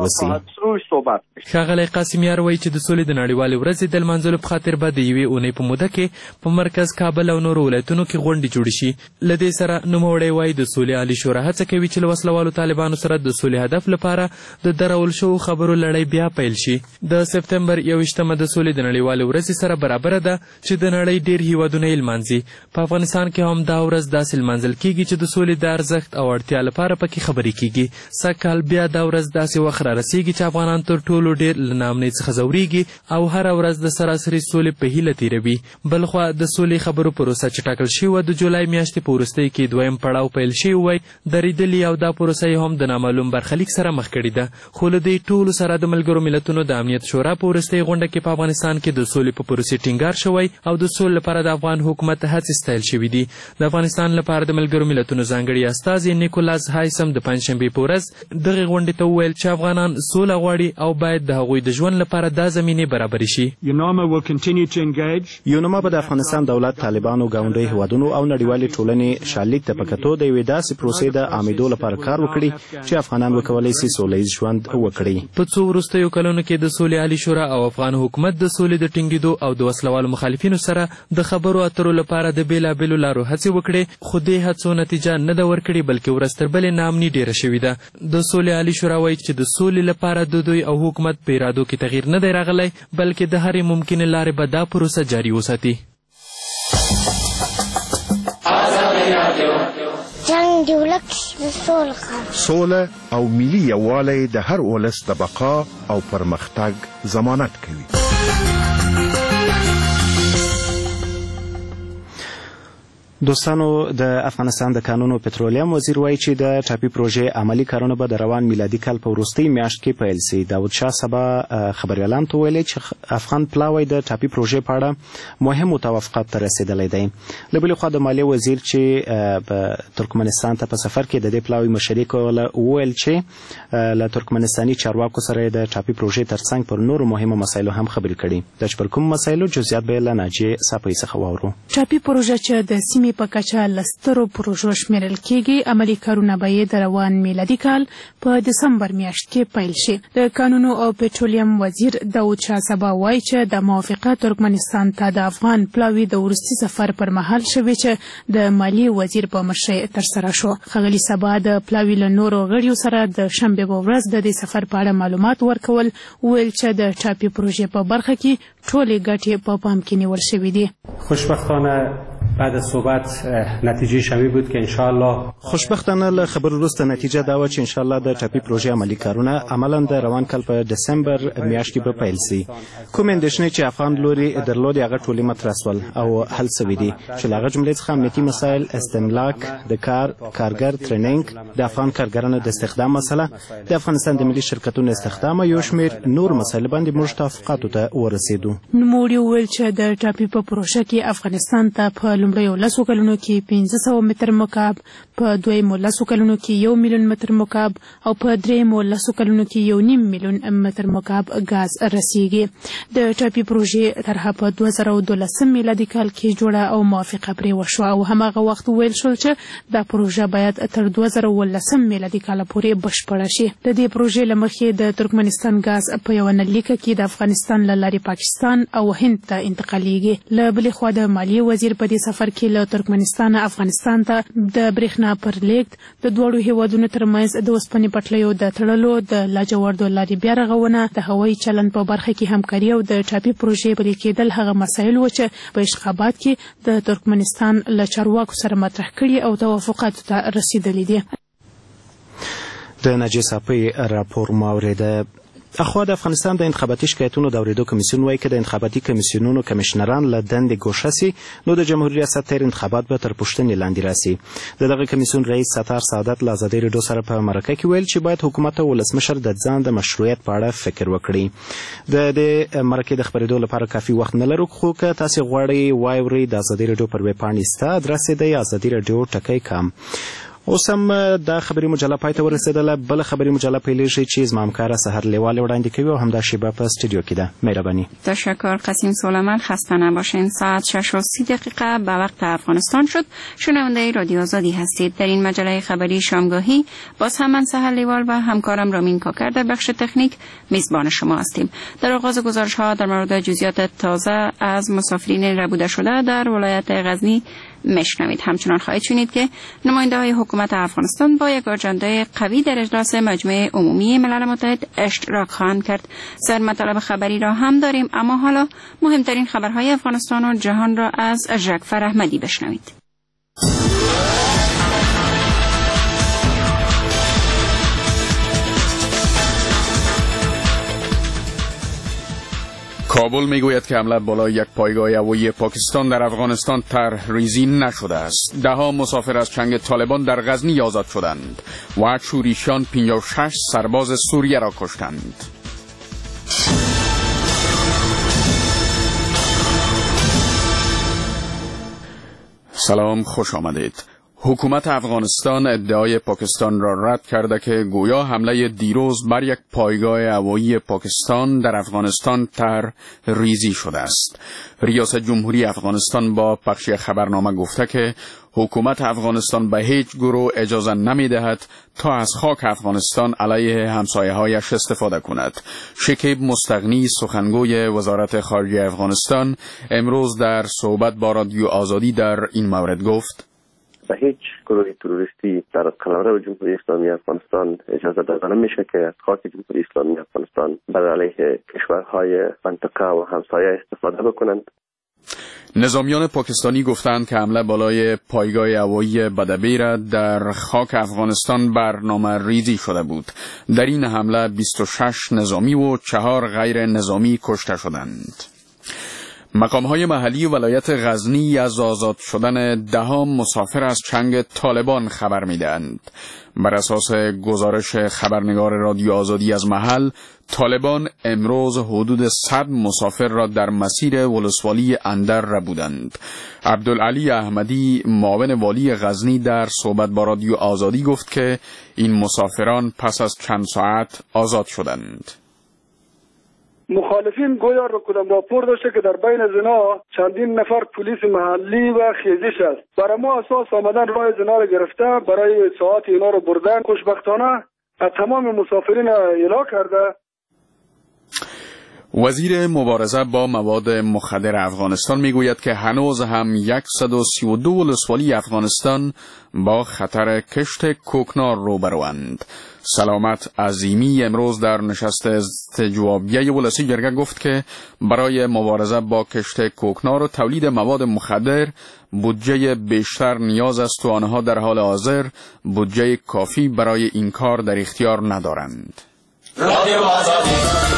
وسي. ښاغلی قاسمیار وایي چې د سولې د نړیوالې ورځې د لمانځلو په خاطر به د یوې اونۍ په موده کې په مرکز کابل او نورو ولایتونو کې غونډې جوړې شي. له دې سره نوموړی وایي د سولې عالی شورا هڅه کوي چې له وسلوالو طالبانو سره د سولې هدف لپاره د درول شوو خبرو لړۍ بیا پیل شي. د سپټمبر 21مه د سولې د نړیوالې ورځې سره برابره ده چې د نړۍ ډېر هیوادونه یې لمانځي. په افغانستان کې هم دا ورځ داسې لمانځل کیږي چې د سولې د ارزښت او اړتیا لپاره پکې خبرې کیږي. سږکال بیا دا ورځ داسې وخت را رسیږي چې افغانان تر ټولو ډېر له ناامنۍ څخه ځورېږي او هره ورځ د سراسري سولې په هیله تېروي. بلخوا د سولې خبرو پروسه چې ټاکل شوې د جولای میاشتې په وروستۍ کې 2م پړاو پیل شوی وای، درېدلې او دا پروسه یې هم د نامعلوم برخلیک سره مخ کړې ده. خو له دې ټولو سره د ملګرو ملتونو د امنیت شورا په وروستۍ غونډه کې په افغانستان کې د سولې په پروسې ټینګار شوی او د سولې لپاره د افغان حکومت هڅې ستایل شوي دي. د افغانستان لپاره د ملګرو ملتونو ځانګړي استازي نیکولاس هایسم د پنجشنبې په ورځ دغې غونډې ته وویل چې افغانان سوله غواړي او باید د هغوی د ژوند لپاره دا زمینې برابرې شي. یونما به د افغانستان دولت، طالبانو، ګاونډیو هیوادونو او نړیوالې ټولنې شالید ته په کتو د یوې داسې پروسې د عامېدو لپاره کار وکړي چې افغانان وکولی شي سوله ییز ژوند وکړي. په څو وروستیو کلونو کې د سولې عالی شورا او افغان حکومت د سولې د ټینګېدو او د وسلوالو مخالفینو سره د خبرو اترو لپاره د بېلابېلو لارو هڅې وکړې، خو دې هڅو نتیجه نه ده ورکړې بلکې ورځ تر بلې ناامني ډېره شوې ده. د سولې عالی شورا وایي چې د سولې لپاره د دوی او حکومت په ارادو کې تغییر نه دی راغلی، بلکې د هرې ممکنې لارې به دا پروسه جاري وساتي. جنگ دی ولک سوله او ملي یووالی د هر ولس د بقا او پرمختګ ضمانت کوي. دوستانو، د افغانستان د کانونو پترولیم وزیر وایي چې د ټاپي پروژې عملی کارونه به د روان میلادي کال په وروستۍ میاشت کې پیل سي. داود شاه سبا خبریالانو ته ویلي چې افغان پلاوی د ټاپي پروژې په اړه مهمو توافقاتو ته رسېدلی دی. له بلې خوا د مالیې وزیر چې په ترکمنستان ته په سفر کې د دې پلاوی مشري کوله وویل چې له ترکمنستاني چارواکو سره د ټاپي پروژې ترڅنګ پر نورو مهمو مسایلو هم خبرې کړي. د چې پر کوم مسایلو جزئیات به له ناجیې ساپۍ څخه واورو. ټاپي پروژه چې د سیمې په کچه لسترو پروژو شمیرل کېږي، عملي کارونه به یې د روان میلادي کال په دسمبر میاشت کې پیل شي. د کانونو او پټرولیم وزیر داود شاه سبا وایي چې د موافقه ترکمنستان ته د افغان پلاوی د وروستي سفر پر مهال شوې چې د مالیې وزیر په مشرۍ ترسره شو. ښاغلي سبا د پلاوی له نورو غړیو سره د شنبې په ورځ د دې سفر په اړه معلومات ورکول، ویل چې د ټاپي پروژې په برخه کې ټولې ګټې په پام کې نیول شوې دي. خوشبختانه بعد از صحبت نتیجه شمی بود که انشاءالله خوشبختانه له خبر وروسته نتیجه دا و چې انشاءالله د ټاپي پروژې عملي کارونه عملاً د روان کال په دسمبر میاشت کې به پیل سي. کوم اندېښنې چې افغان لوري درلودې هغه ټولې مطرح سول او حل سوي دي چې له هغه جملې څخه امنیتي مسایل، استملاک د کارګر تریننګ، د افغان کارګرانو د استخدام مسله، د افغانستان د ملي شرکتونو استخدام او یو شمېر نور مسایل باندې موږ توافقاتو ته ورسېدو. نوموړي وویل چې د ټاپي په پروژه کې افغانستان ته په لومړیو 10 کلونو کې 1500 متر مکعب، په دویمو 10 کلونو کې 1 میلیون متر مکعب او په دریمو 10 کلونو کې 1.5 میلیون متر مکعب غاز رسیږي. د ټاپي پروژې طرحه په 2012 میلادي کال کې جوړه او موافقه پرې وشوه او هماغه وخت ویل شول چې دا پروژه باید تر 2019 میلادي کال پورې بشپړه شي. د دې پروژې له مخې د ترکمنستان غاز په یوه نلیکه کې د افغانستان له لارې پاکستان او هند ته انتقالیږي. له بلې خوا د مالیې وزیر په دې سفر سفر کې له ترکمنستان افغانستان ته د برېښنا پر لیږد د دوړو هیوادونو ترمنځ د اوسپنې پټلیو د تړلو د لاجوردو لارې بیا رغونه د هوایي چلند په برخه کې همکاري او د ټاپي پروژې پلي کېدل هغه مسایل و چې په اشخابات کې د ترکمنستان له چارواکو سره مطرح کړي او توافقاتو ته رسیدلي دي. د نجیب صافی راپور مورده اخوا د افغانستان د انتخاباتي شکایتونو د اوریدو کمیسیون وایي که د انتخاباتي کمیسیونونو کمیشنران له دندې ګوښه سي نو د جمهوریت ریاست تیر انتخابات به تر پوښتنې لاندې راسي. د دغه کمیسیون رئیس ستار سعادت له ازادي راډیو سره په مرکه کې ویل چې باید حکومت او ولسمشر د ځان د مشروعیت په اړه فکر وکړي. د دې مرکې د خبرېدو لپاره کافي وخت نه لرو، خو که تاسې غواړئ واورئ د ازادي راډیو پر ویبپاڼې سته ادرس یې دی ازادي راډیو ټکی .com. اوس هم د خبري مجله پای ته ورسېدله. بله خبري مجله پیلېږي چې زما همکاره سحر لیوال وړاندې کوي او همدا شیبه په استودیو کې ده. مهرباني. تشکر قسیم سلیمان. خسته نباشین. ساعت 6:30 به وقت افغانستان شد. شنونده رادیو آزادی هستید. در این مجله خبری شامگاهی باز هم من سحر لیوال و همکارم رامین کاکر در بخش تکنیک میزبان شما هستیم. در آغاز گزارش ها در مورد جزئیات تازه از مسافرین ربوده شده در ولایت غزنی میشنوید. همچنان خواهید شنید که نماینده‌های حکومت افغانستان با یک آجنده قوی در اجلاس مجمع عمومی ملل متحد اشتراک خواهند کرد. سر مطالب خبری را هم داریم، اما حالا مهمترین خبرهای افغانستان و جهان را از جعفر احمدی بشنوید. کابل میگوید که حمله بالای یک پایگاه هوایی پاکستان در افغانستان طرحریزی نشده است. ده‌ها مسافر از چنگ طالبان در غزنی آزاد شدند و شورشیان 56 سرباز سوریه را کشتند. سلام، خوش آمدید. حکومت افغانستان ادعای پاکستان را رد کرده که گویا حمله دیروز بر یک پایگاه هوایی پاکستان در افغانستان طرحریزی شده است. ریاست جمهوری افغانستان با پخش خبرنامه گفته که حکومت افغانستان به هیچ گروه اجازه نمی‌دهد تا از خاک افغانستان علیه همسایه‌هایش استفاده کند. شکیب مستغنی سخنگوی وزارت خارجه افغانستان امروز در صحبت با رادیو آزادی در این مورد گفت: به هیچ گروه تروریستی در قلمرو جمهوری اسلامی افغانستان اجازه داده نمیشه که از خاک جمهوری اسلامی افغانستان بر علیه کشورهای منطقه و همسایه استفاده بکنند. نظامیان پاکستانی گفتند که حمله بالای پایگاه هوایی بدبیر در خاک افغانستان برنامه ریزی شده بود. در این حمله 26 نظامی و 4 غیر نظامی کشته شدند. مقام‌های محلی ولایت غزنی از آزاد شدن ده‌ها مسافر از چنگ طالبان خبر می‌دهند. بر اساس گزارش خبرنگار رادیو آزادی از محل، طالبان امروز حدود 100 مسافر را در مسیر ولسوالی اندر ربودند. عبدالعلی احمدی معاون والی غزنی در صحبت با رادیو آزادی گفت که این مسافران پس از چند ساعت آزاد شدند. مخالفین گویا راپور داشته که در بین زنا چندین نفر پلیس محلی و خیزش است. برای ما اساس آمدن راه زنا را گرفته، برای ساعت اینا رو بردن. خوشبختانه تمام مسافرین اعلام کرده. وزیر مبارزه با مواد مخدر افغانستان میگوید که هنوز هم 132 ولسوالی افغانستان با خطر کشت کوکنار روبروند. سلامت عظیمی امروز در نشست استجوابیه ولسی جرگه گفت که برای مبارزه با کشت کوکنار و تولید مواد مخدر بودجه بیشتر نیاز است و آنها در حال حاضر بودجه کافی برای این کار در اختیار ندارند. رادیو آزادی.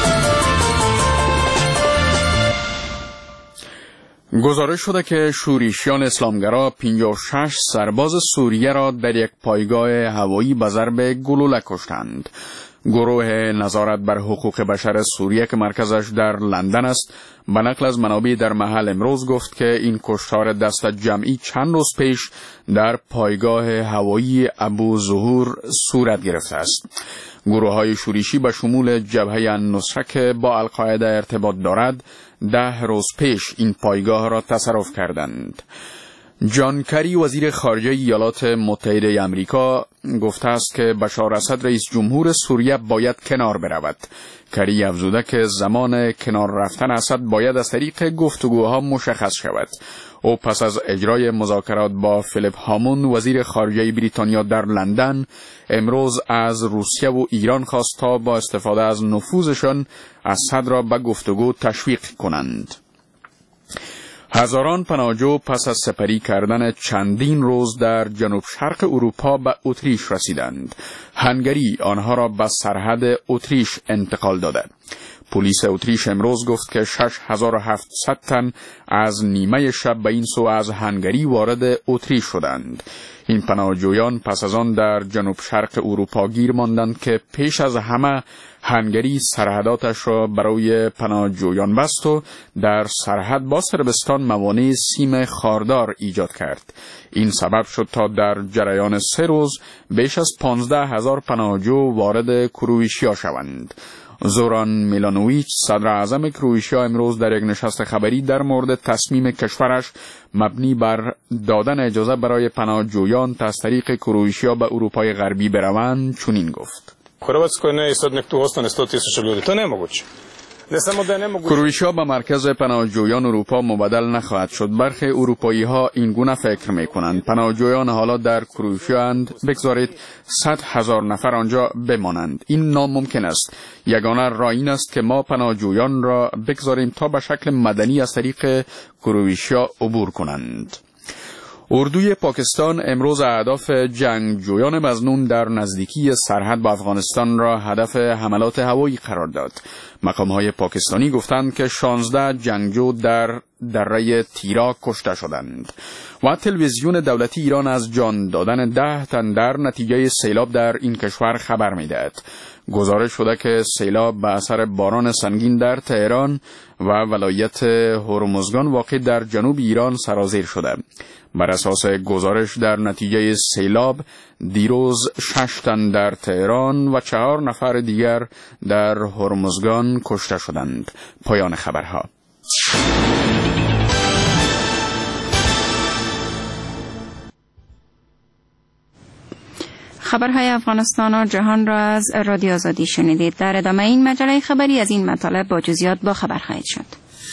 گزارش شده که شورشیان اسلامگرا 56 سرباز سوریه را در یک پایگاه هوایی به ضرب گلوله کشتند. گروه نظارت بر حقوق بشر سوریه که مرکزش در لندن است به نقل از منابع در محل امروز گفت که این کشتار دست جمعی چند روز پیش در پایگاه هوایی ابو ظهور صورت گرفته است. گروه‌های شورشی به شمول جبهه النصره که با القاعده ارتباط دارد 10 روز پیش این پایگاه را تصرف کردند. جان کری وزیر خارجه ایالات متحده آمریکا گفته است که بشار اسد رئیس جمهور سوریه باید کنار برود. کری افزوده که زمان کنار رفتن اسد باید از طریق گفتگوها مشخص شود. او پس از اجرای مذاکرات با فیلیپ هامون وزیر خارجه بریتانیا در لندن امروز از روسیه و ایران خواست تا با استفاده از نفوذشان اسد را به گفتگو تشویق کنند. هزاران پناهجو پس از سپری کردن چندین روز در جنوب شرق اروپا به اتریش رسیدند. هنگری آنها را به سرحد اتریش انتقال داده. پلیس اتریش امروز گفت که 6700 تن از نیمه شب به این سو از هنگری وارد اتریش شدند. این پناهجویان پس از آن در جنوب شرق اروپا گیر ماندند که پیش از همه هنگری سرحداتش را برای پناهجویان بست و در سرحد با صربستان موانع سیم خاردار ایجاد کرد. این سبب شد تا در جریان 3 روز بیش از 15,000 پناهجو وارد کرواتیا شوند. زوران میلانوویچ صدر اعظم کرواتیا امروز در یک نشست خبری در مورد تصمیم کشورش مبنی بر دادن اجازه برای پناهجویان از طریق کرواتیا به اروپای غربی بروند چنین گفت: کرواتیا به مرکز پناهجویان اروپا مبادل نخواهد شد. برخی اروپایی ها این گونه فکر می کنند. پناهجویان حالا در کرواتیا اند، بگذارید 100,000 نفر آنجا بمانند. این ناممکن است. یگانه راه این است که ما پناهجویان را بگذاریم تا به شکل مدنی از طریق کرواتیا عبور کنند. اردوی پاکستان امروز اهداف جنگجویان مظنون در نزدیکی سرحد با افغانستان را هدف حملات هوایی قرار داد. مقام‌های پاکستانی گفتند که 16 جنگجو در دره تیرا کشته شدند. و تلویزیون دولتی ایران از جان دادن 10 تن در نتیجه سیلاب در این کشور خبر می‌دهد. گزارش شده که سیلاب به اثر باران سنگین در تهران و ولایت هرمزگان واقع در جنوب ایران سرازیر شده. بر اساس گزارش در نتیجه سیلاب دیروز 6 تن در تهران و 4 نفر دیگر در هرمزگان کشته شدند. پایان خبرها. خبرهای افغانستان و جهان را از رادیو آزادی شنیدید. در ادامه این مجله خبری از این مطالب با جزئیات با خبر خواهید شد.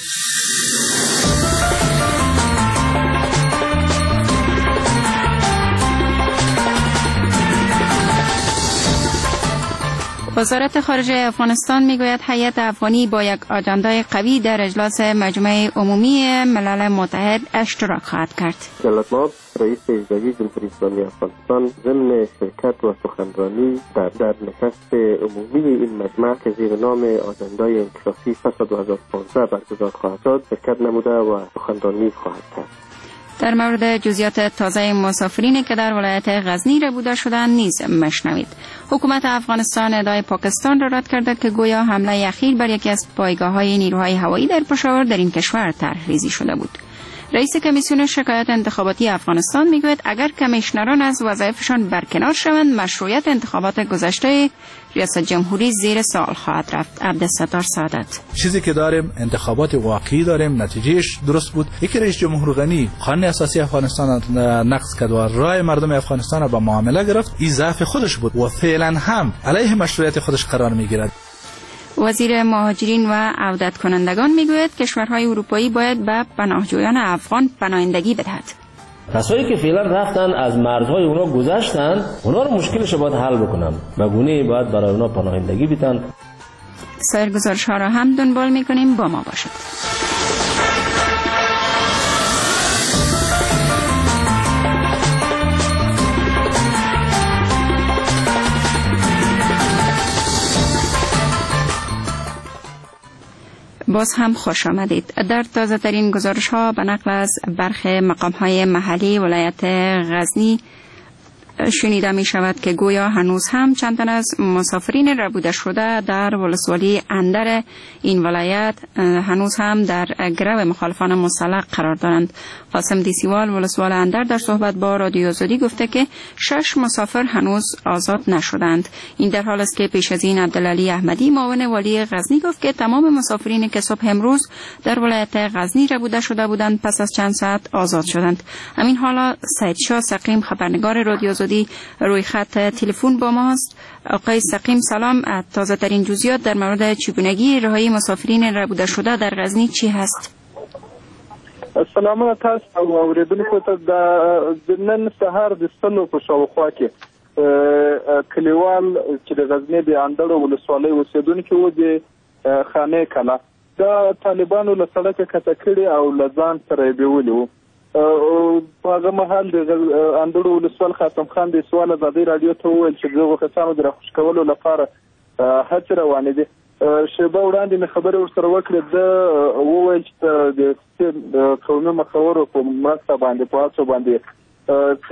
وزارت خارجه افغانستان میگوید هیئت افغانی با یک آجندای قوی در اجلاس مجمع عمومی ملل متحد اشتراک خواهد کرد. جلال مآب رئیس اجرایی جمهوری اسلامی افغانستان ضمن شرکت و سخنرانی در نشست عمومی این مجمع که زیر نام آجندای انکشافی فصل 2015 برگزار خواهد شد شرکت نموده و سخنرانی خواهد کرد. در مورد جزئیات تازه مسافرینی که در ولایت غزنی ربوده شدند نیز مشنوید. حکومت افغانستان ادعای پاکستان را رد کرده که گویا حمله اخیر بر یکی از پایگاه‌های نیروهای هوایی در پشاور در این کشور طرحریزی شده بود. رئیس کمیسیون شکایات انتخاباتی افغانستان میگوید اگر کمیشنران از وظایفشان برکنار شوند مشروعیت انتخابات گذشته ریاست جمهوری زیر سوال خواهد رفت. عبدالستار سعادت: چیزی که داریم انتخابات واقعی داریم، نتیجهش درست بود. یکی رئیس جمهور غنی قانون اساسی افغانستان نقض کرد و رای مردم افغانستان را به معامله گرفت. این ضعف خودش بود و فعلا هم علیه مشروعیت خودش قرار میگیرد. وزیر مهاجرین و عودت کنندگان میگوید کشورهای اروپایی باید به پناهجویان افغان پناهندگی بدهد. کسایی که فعلا رفتن از مرزهای اونا گذشتن، اونا رو مشکلش باید حل بکنن. به گونه‌ای باید برای اونا پناهندگی بدن. سایر گزارش‌ها را هم دنبال می‌کنیم، با ما باشید. باز هم خوش آمدید. در تازه ترین گزارش ها به نقل از برخی مقام های محلی ولایت غزنی شنیده می شود که گویا هنوز هم چند تن از مسافرین ربوده شده در ولسوالی اندر این ولایت هنوز هم در گرو مخالفان مسلح قرار دارند. قاسم دیسیوال ولسوال اندر در صحبت با رادیو آزادی گفته که 6 مسافر هنوز آزاد نشدند. این در حال است که پیش از این عبدالعلی احمدی معاون والی غزنی گفت که تمام مسافرینی که صبح امروز در ولایت غزنی ربوده شده بودند پس از چند ساعت آزاد شدند. همین حالا سید شاه سقیم خبرنگار رادیو آزادی روی خط تلفن با ماست. آقای سقیم سلام. تازه ترین جزئیات در مورد چگونگی رهایی مسافرین ربوده شده در غزنی چی هست؟ سلامونه تاسو او اوریدونکو ته د نن سهار د سلو په شاوخوا کې کلیوال چې د غزنی د اندړو ولسوالۍ اوسېدونکي وو د خانه کلا د طالبانو له سړکه کته کړي او له ځان سره یې بیولي وو. په هغه مهال د اندړو ولسوال خاتم خان د سوال ازادي رادیو ته وویل چې دغه کسانو د راخوش کولو لپاره هڅې روانې دي. شیبه وړاندې مې خبرې ورسره وکړې، ده وویل چې د قومي مخورو په مرسته باندې په هڅو باندې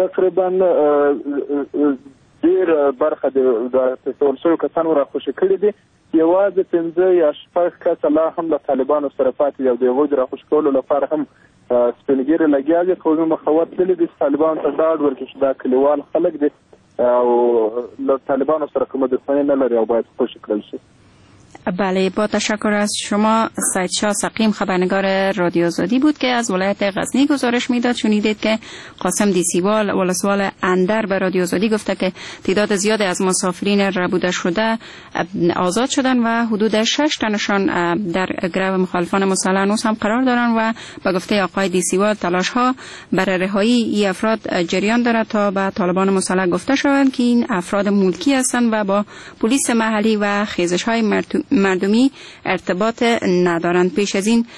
تقریبا ډېر برخه د تصور شویو کسانو راخوشي کړي دي. یوازې 5 یا 6 کسه لا هم له طالبانو سره پاتې دي او د هغوی د راخوش کولو لپاره هم سپینګیرې لګیا دي. قومي مخور تللي دي طالبانو ته ډاډ ورکړي چې دا کلیوال خلک دي او له طالبانو سره کومه دښمني نه لري او باید خوشي کړل شي. بله، با تشکر از شما. سید شاه سقیم خبرنگار رادیو آزادی بود که از ولایت غزنی گزارش میداد. شنیدید که قاسم دیسیوال ولسوال اندر به رادیو آزادی گفته که تعداد زیادی از مسافرین ربوده شده آزاد شدن و حدود 6 تنشان در گروه مخالفان مسلح هنوز هم قرار دارند و به گفته آقای دیسیوال تلاش ها برای رهایی این افراد جریان دارد تا به طالبان مسلح گفته شوند که این افراد ملکی هستند و با پلیس محلی و خیزش های مردمی ارتباط ندارند. پیش از این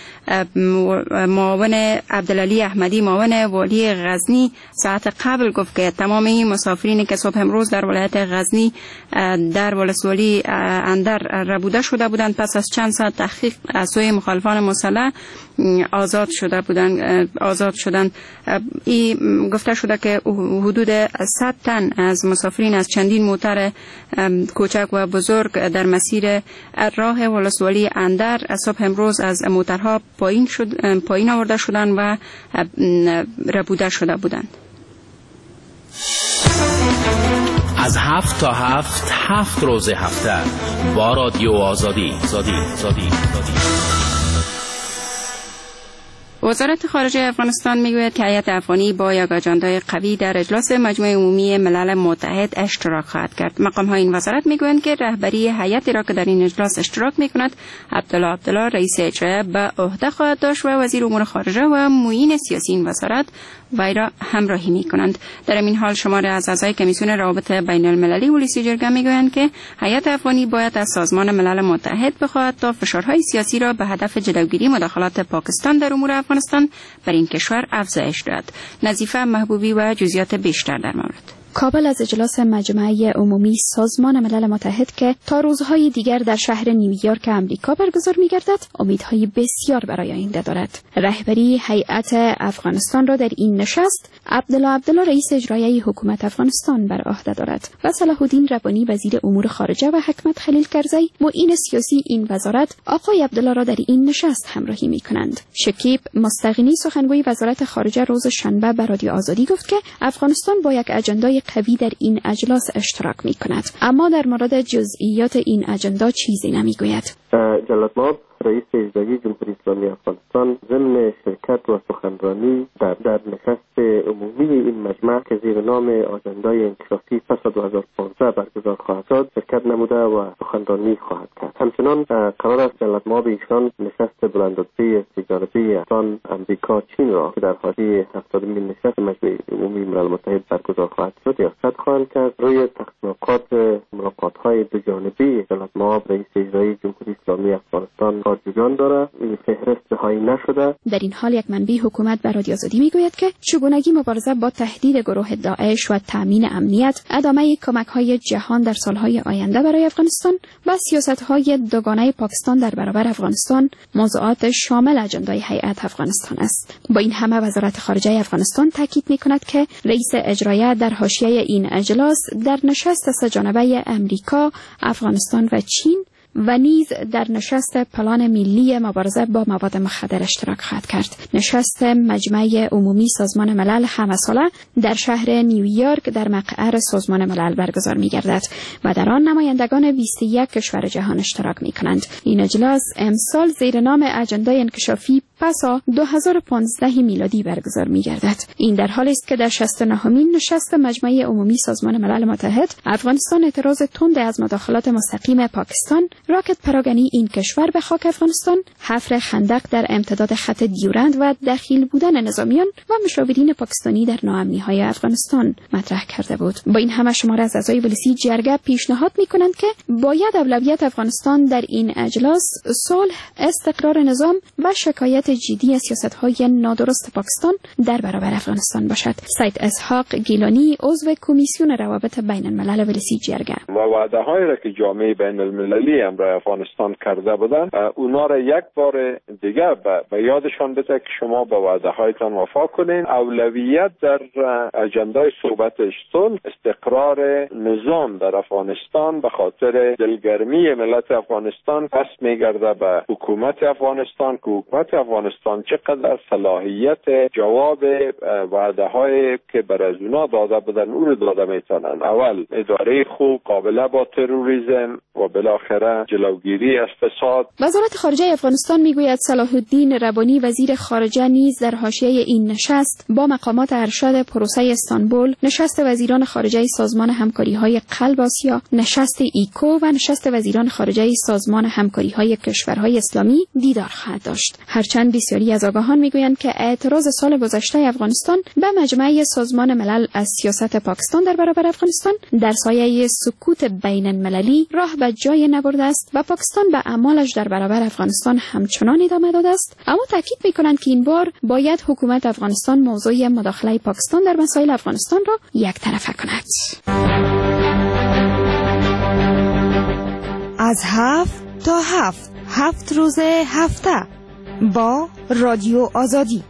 معاون عبدالعلی احمدی معاون والی غزنی ساعت قبل گفت که تمام این مسافرینی که صبح امروز در ولایت غزنی در ولسوالی اندر ربوده شده بودند پس از چند ساعت تحقیق از سوی مخالفان مسلح آزاد شدند. این گفته شده که حدود 100 تن از مسافرین از چندین موتر کوچک و بزرگ در مسیر راه ولسوالی اندر صبح امروز از موترها پایین آورده شدند و ربوده شده بودند. از 7 تا 7 روز هفته با رادیو آزادی. وزارت خارجه افغانستان میگوید که هیئت افغانی با یک اجندای قوی در اجلاس مجمع عمومی ملل متحد اشتراک خواهد کرد. مقام‌های این وزارت میگویند که رهبری هیئتی را که در این اجلاس اشتراک میکند عبدالله رئیس اجرایی به عهده خواهد داشت و وزیر امور خارجه و معین سیاسی این وزارت وی را همراهی میکنند. در این حال شماری از اعضای کمیسیون روابط بین المللی ولسی جرگه میگویند که هیئت افغانی باید از سازمان ملل متحد بخواهد تا فشارهای سیاسی را به هدف جلوگیری مداخلات پاکستان در امور افغانستان بر این کشور افزایش دهد. نظیفه محبوبی و جزئیات بیشتر در مورد. کابل از اجلاس مجمع عمومی سازمان ملل متحد که تا روزهای دیگر در شهر نیویورک آمریکا برگزار می‌گردد امیدهای بسیار برای آینده دارد. رهبری هیئت افغانستان را در این نشست عبدالله رئیس اجرایی حکومت افغانستان بر عهده دارد و صلاح الدین ربانی وزیر امور خارجه و حکمت خلیل کرزی معین سیاسی این وزارت آقای عبدالله را در این نشست همراهی می‌کنند. شکیب مستغنی سخنگوی وزارت خارجه روز شنبه به رادیو آزادی گفت که افغانستان با یک اجندای قوی در این اجلاس اشتراک می‌کند، اما در مورد جزئیات این اجندا چیزی نمی‌گوید. جلال مآب رئیس اجرایی جمهوری اسلامی افغانستان ضمن شرکت و سخنرانی در نشست عمومی این مجمع که زیر نام آژندای انکشافی پس از 2015 برگزار خواهد شد شرکت نموده و سخنرانی خواهد کرد. همچنان قرار است جلال مآب ایشان نشست بلندرتبه تجارتی افغان امریکا چین را که در حاشیه 70مین نشست مجمع عمومی ملل متحد برگزار خواهد شد ریاست خواهند کرد. روی تقسیمات ملاقات‌های دوجانبه جلال مآب رئیس اجرایی جمهوری اسلامی افغانستان جریان داره. این فهرست رهایی نشده. در این حال یک منبع حکومت به رادیو آزادی میگوید که چگونگی مبارزه با تهدید گروه داعش و تامین امنیت، ادامه کمک‌های جهان در سالهای آینده برای افغانستان و سیاست‌های دوگانه پاکستان در برابر افغانستان موضوعات شامل اجندای هیئت افغانستان است. با این همه وزارت خارجه افغانستان تاکید می‌کند که رئیس اجرایی در حاشیه این اجلاس در نشست سه‌جانبه امریکا، افغانستان و چین و نیز در نشست پلان ملی مبارزه با مواد مخدر اشتراک خواهد کرد. نشست مجمع عمومی سازمان ملل همه ساله در شهر نیویورک در مقر سازمان ملل برگزار می‌گردد و در آن نمایندگان 21 کشور جهان اشتراک می‌کنند. این اجلاس امسال زیر نام اجندای انکشافی پسا 2015 میلادی برگزار می‌گردد. این در حالی است که در 69مین نشست مجمع عمومی سازمان ملل متحد افغانستان اعتراض تند از مداخلات مستقیم پاکستان، راکت پراگنی این کشور به خاک افغانستان، حفر خندق در امتداد خط دیورند و دخیل بودن نظامیان و مشاورین پاکستانی در ناامنی‌های افغانستان مطرح کرده بود. با این همه شمار از اعضای ولسی جرگه پیشنهاد می‌کنند که باید اولویت افغانستان در این اجلاس صلح، استقرار نظام و شکایت جدی از سیاست‌های نادرست پاکستان در برابر افغانستان باشد. سید اسحاق گیلانی عضو کمیسیون روابط بین الملل ولسی جرگه و وعده‌هایی را که جامعه بین المللی هم برای افغانستان کرده بودند، اونا را یک بار دیگه به یادشان بده که شما به وعده‌هایتان وفا کنین. اولویت در اجندای صحبتش صلح، استقرار نظام در افغانستان به خاطر دلگرمی ملت افغانستان پس میگرده به حکومت افغانستان که حکومت افغانستان چقدر صلاحیت جواب وعده‌هایی که بر از اونا داده بودن اون رو داده میتونن. اول اداره خوب، مقابله با تروریسم و بالاخره جلوگیری از فساد. وزارت خارجه افغانستان میگوید صلاح الدین ربانی وزیر خارجه نیز در حاشیه این نشست با مقامات ارشد پروسه استانبول، نشست وزیران خارجه سازمان همکاری‌های قلب آسیا، نشست ایکو و نشست وزیران خارجه سازمان همکاری‌های کشورهای اسلامی دیدار خواهد داشت. هرچند بسیاری از آگاهان میگویند که اعتراض سال گذشته افغانستان به مجمع سازمان ملل از سیاست پاکستان در برابر افغانستان در سایه سکوت بین المللی راه به جای نبرده است و پاکستان به اعمالش در برابر افغانستان همچنان ادامه داده است، اما تاکید می‌کنند که این بار باید حکومت افغانستان موضوع مداخله پاکستان در مسائل افغانستان را یک طرفه کند. از 7 تا 7 روز هفته با رادیو آزادی.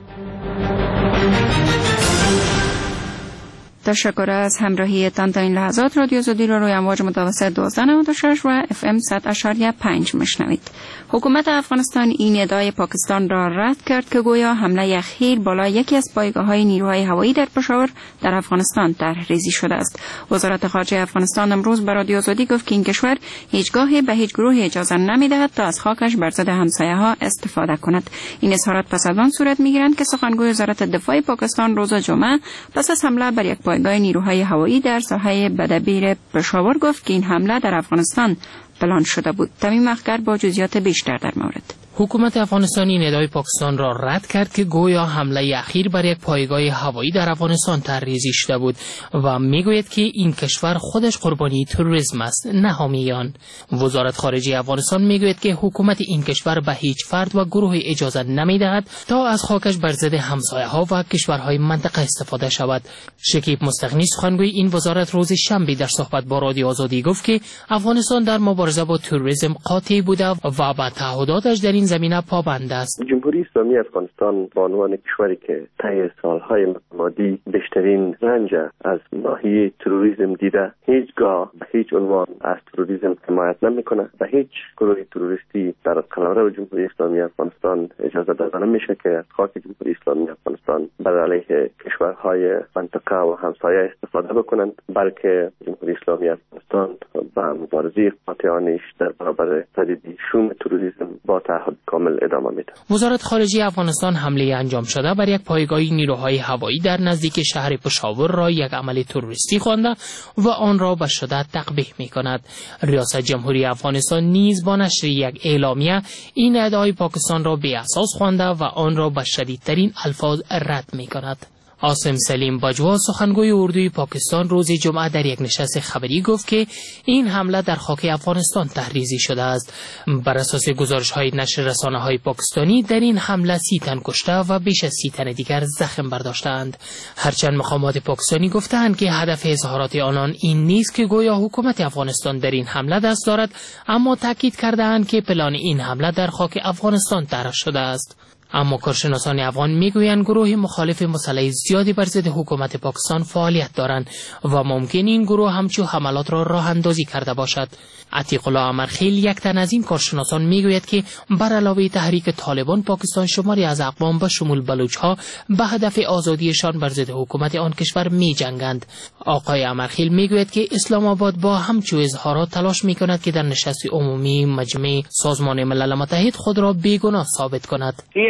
تشکر از همراهیتان تا این لحظات. رادیو آزادی را روی امواج متوسط 1296 و FM 100.5 میشنوید. حکومت افغانستان این ادعای پاکستان را رد کرد که گویا حمله اخیر بالای یکی از پایگاه‌های نیروهای هوایی در پشاور در افغانستان طرح‌ریزی شده است. وزارت خارجه افغانستان امروز به رادیو آزادی گفت که این کشور هیچگاه به هیچ گروه اجازه نمی‌دهد تا از خاکش بر ضد همسایه‌ها استفاده کند. این اظهارات پس از آن صورت می‌گیرند که سخنگوی وزارت دفاع پاکستان روز جمعه پس از حمله بر یک پایگاه نیروهای هوایی در ساحه بدبیر پشاور گفت که این حمله در افغانستان پلان شده بود. تمیم اخگر با جزئیات بیشتر در مورد. حکومت افغانستان این ادعای پاکستان را رد کرد که گویا حمله اخیر بر یک پایگاه هوایی در افغانستان طرح‌ریزی شده بود و میگوید که این کشور خودش قربانی تروریسم است، نه حامیان. وزارت خارجه افغانستان میگوید که حکومت این کشور به هیچ فرد و گروه اجازه نمیدهد تا از خاکش بر ضد همسایه‌ها و کشورهای منطقه استفاده شود. شکیب مستغنی سخنگوی این وزارت روز شنبه در صحبت با رادیو آزادی گفت که افغانستان در مبارزه با تروریسم قاطع بوده و به تعهداتش در این زمینه پابند است. جمهوری اسلامی افغانستان به عنوان کشوری که طی سالهای متمادی بیشترین رنج از ناحیه تروریسم دیده، هیچگاه به هیچ عنوان از تروریسم حمایت نمیکنه و هیچ گروه تروریستی در قلمرو جمهوری اسلامی افغانستان اجازه داده نمیشه که از خاک جمهوری اسلامی افغانستان بر علیه کشورهای منطقه و همسایه استفاده بکنند، بلکه جمهوری اسلامی افغانستان به مبارزه قاطعانش در برابر پدیده شوم تروریسم با تعهد کامل ادامه میده. وزارت خارجه افغانستان حمله انجام شده بر یک پایگاه نیروهای هوایی در نزدیک شهر پشاور را یک عمل تروریستی خوانده و آن را به شدت تقبیح میکند. ریاست جمهوری افغانستان نیز با نشر یک اعلامیه این ادعای پاکستان را بی اساس خوانده و آن را به شدیدترین الفاظ رد میکند. عاصم سلیم باجوا سخنگوی اردوی پاکستان روز جمعه در یک نشست خبری گفت که این حمله در خاک افغانستان طرح‌ریزی شده است. بر اساس گزارش‌های نشر رسانه‌های پاکستانی در این حمله 30 تن کشته و بیش از 30 تن دیگر زخم برداشتند. هرچند مقامات پاکستانی گفتند که هدف اظهارات آنان این نیست که گویا حکومت افغانستان در این حمله دست دارد، اما تاکید کردند که پلان این حمله در خاک افغانستان طرح شده است. اما کارشناسان افغان میگویند گروه مخالف مسلح زیادی بر ضد حکومت پاکستان فعالیت دارند و ممکن این گروه همچون حملات را راه اندازی کرده باشد. عتیق الله امرخیل یک تن از این کارشناسان میگوید که بر علاوه تحریک طالبان پاکستان شماری از اقوام به شمول بلوچ‌ها به هدف آزادیشان بر ضد حکومت آن کشور میجنگند. آقای امرخیل میگوید که اسلام آباد با همچون اظهارات تلاش میکند که در نشست عمومی مجمع سازمان ملل متحد خود را بیگناه ثابت کند. Here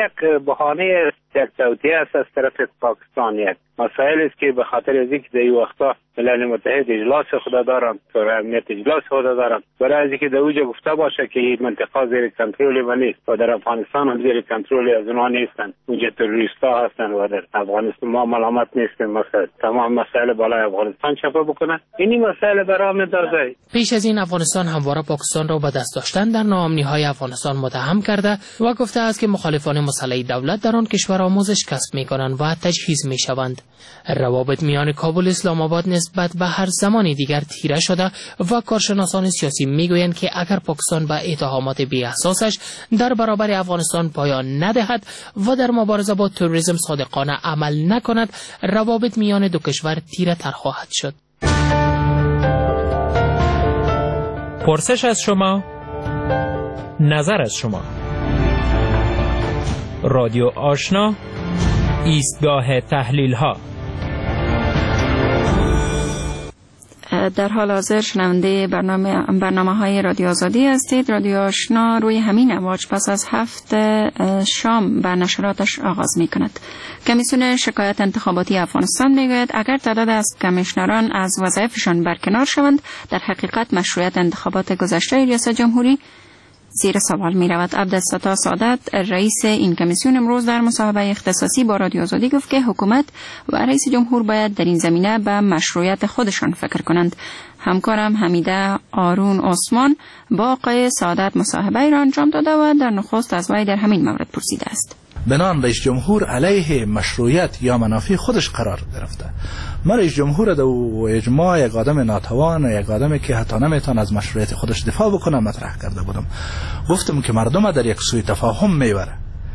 یک بهانه است، یک توطئه است از طرف پاکستان. یک مسائل است که به خاطر از اینکه در این وقتا ملل متحد اجلاس خود دارم، شورای امنیت اجلاس خود دارم، برای از اینکه در اوجا گفته باشه که این منطقه زیر کنترل ما نیست و در افغانستان هم زیر کنترل از اونها نیستن، اونجا تروریستا هستن و در افغانستان ما ملامت نیستیم، مثلا تمام مسائل بالای افغانستان چپه بکنه. اینی مسائل برام داده. پیش از این افغانستان همواره پاکستان را به دست داشتن در ناامنی‌های افغانستان متهم کرده و گفته است که مخالفان مسلح دولت در آن کشور آموزش کسب می‌کنند و تجهیز می‌شوند. روابط میان کابل و اسلام آباد نسبت به هر زمانی دیگر تیره شده و کارشناسان سیاسی میگویند که اگر پاکستان به اتهامات بی‌اساسش در برابر افغانستان پایان ندهد و در مبارزه با تروریسم صادقانه عمل نکند، روابط میان دو کشور تیره تر خواهد شد. پرسش از شما، نظر از شما. رادیو آشنا، ایستگاه تحلیل ها. در حال حاضر شنونده برنامه‌های رادیو آزادی هستید. رادیو آشنا روی همین امواج پس از 7 شام بر نشراتش آغاز می‌کند. کمیسیون شکایت انتخاباتی افغانستان می‌گوید اگر تعداد از کمیشنران از وظایفشان برکنار شوند، در حقیقت مشروعیت انتخابات گذشته ریاست جمهوری زیر سوال می رود. عبدالستار سعادت رئیس این کمیسیون امروز در مصاحبه اختصاصی با رادیو آزادی گفت که حکومت و رئیس جمهور باید در این زمینه به مشروعیت خودشان فکر کنند. همکارم حمیده آرون عثمان با آقای سعادت مصاحبه را انجام داده و در نخست از وی در همین مورد پرسیده است. بنان رئیس جمهور علیه مشروعیت یا منافع خودش قرار گرفته. من رئیس جمهور دو اجماع یک آدم ناتوان و یک آدمی که حتی نمیتونه از مشروعیت خودش دفاع بکنه مطرح کرده بودم. گفتم که مردم در یک سوء تفاهم میبره.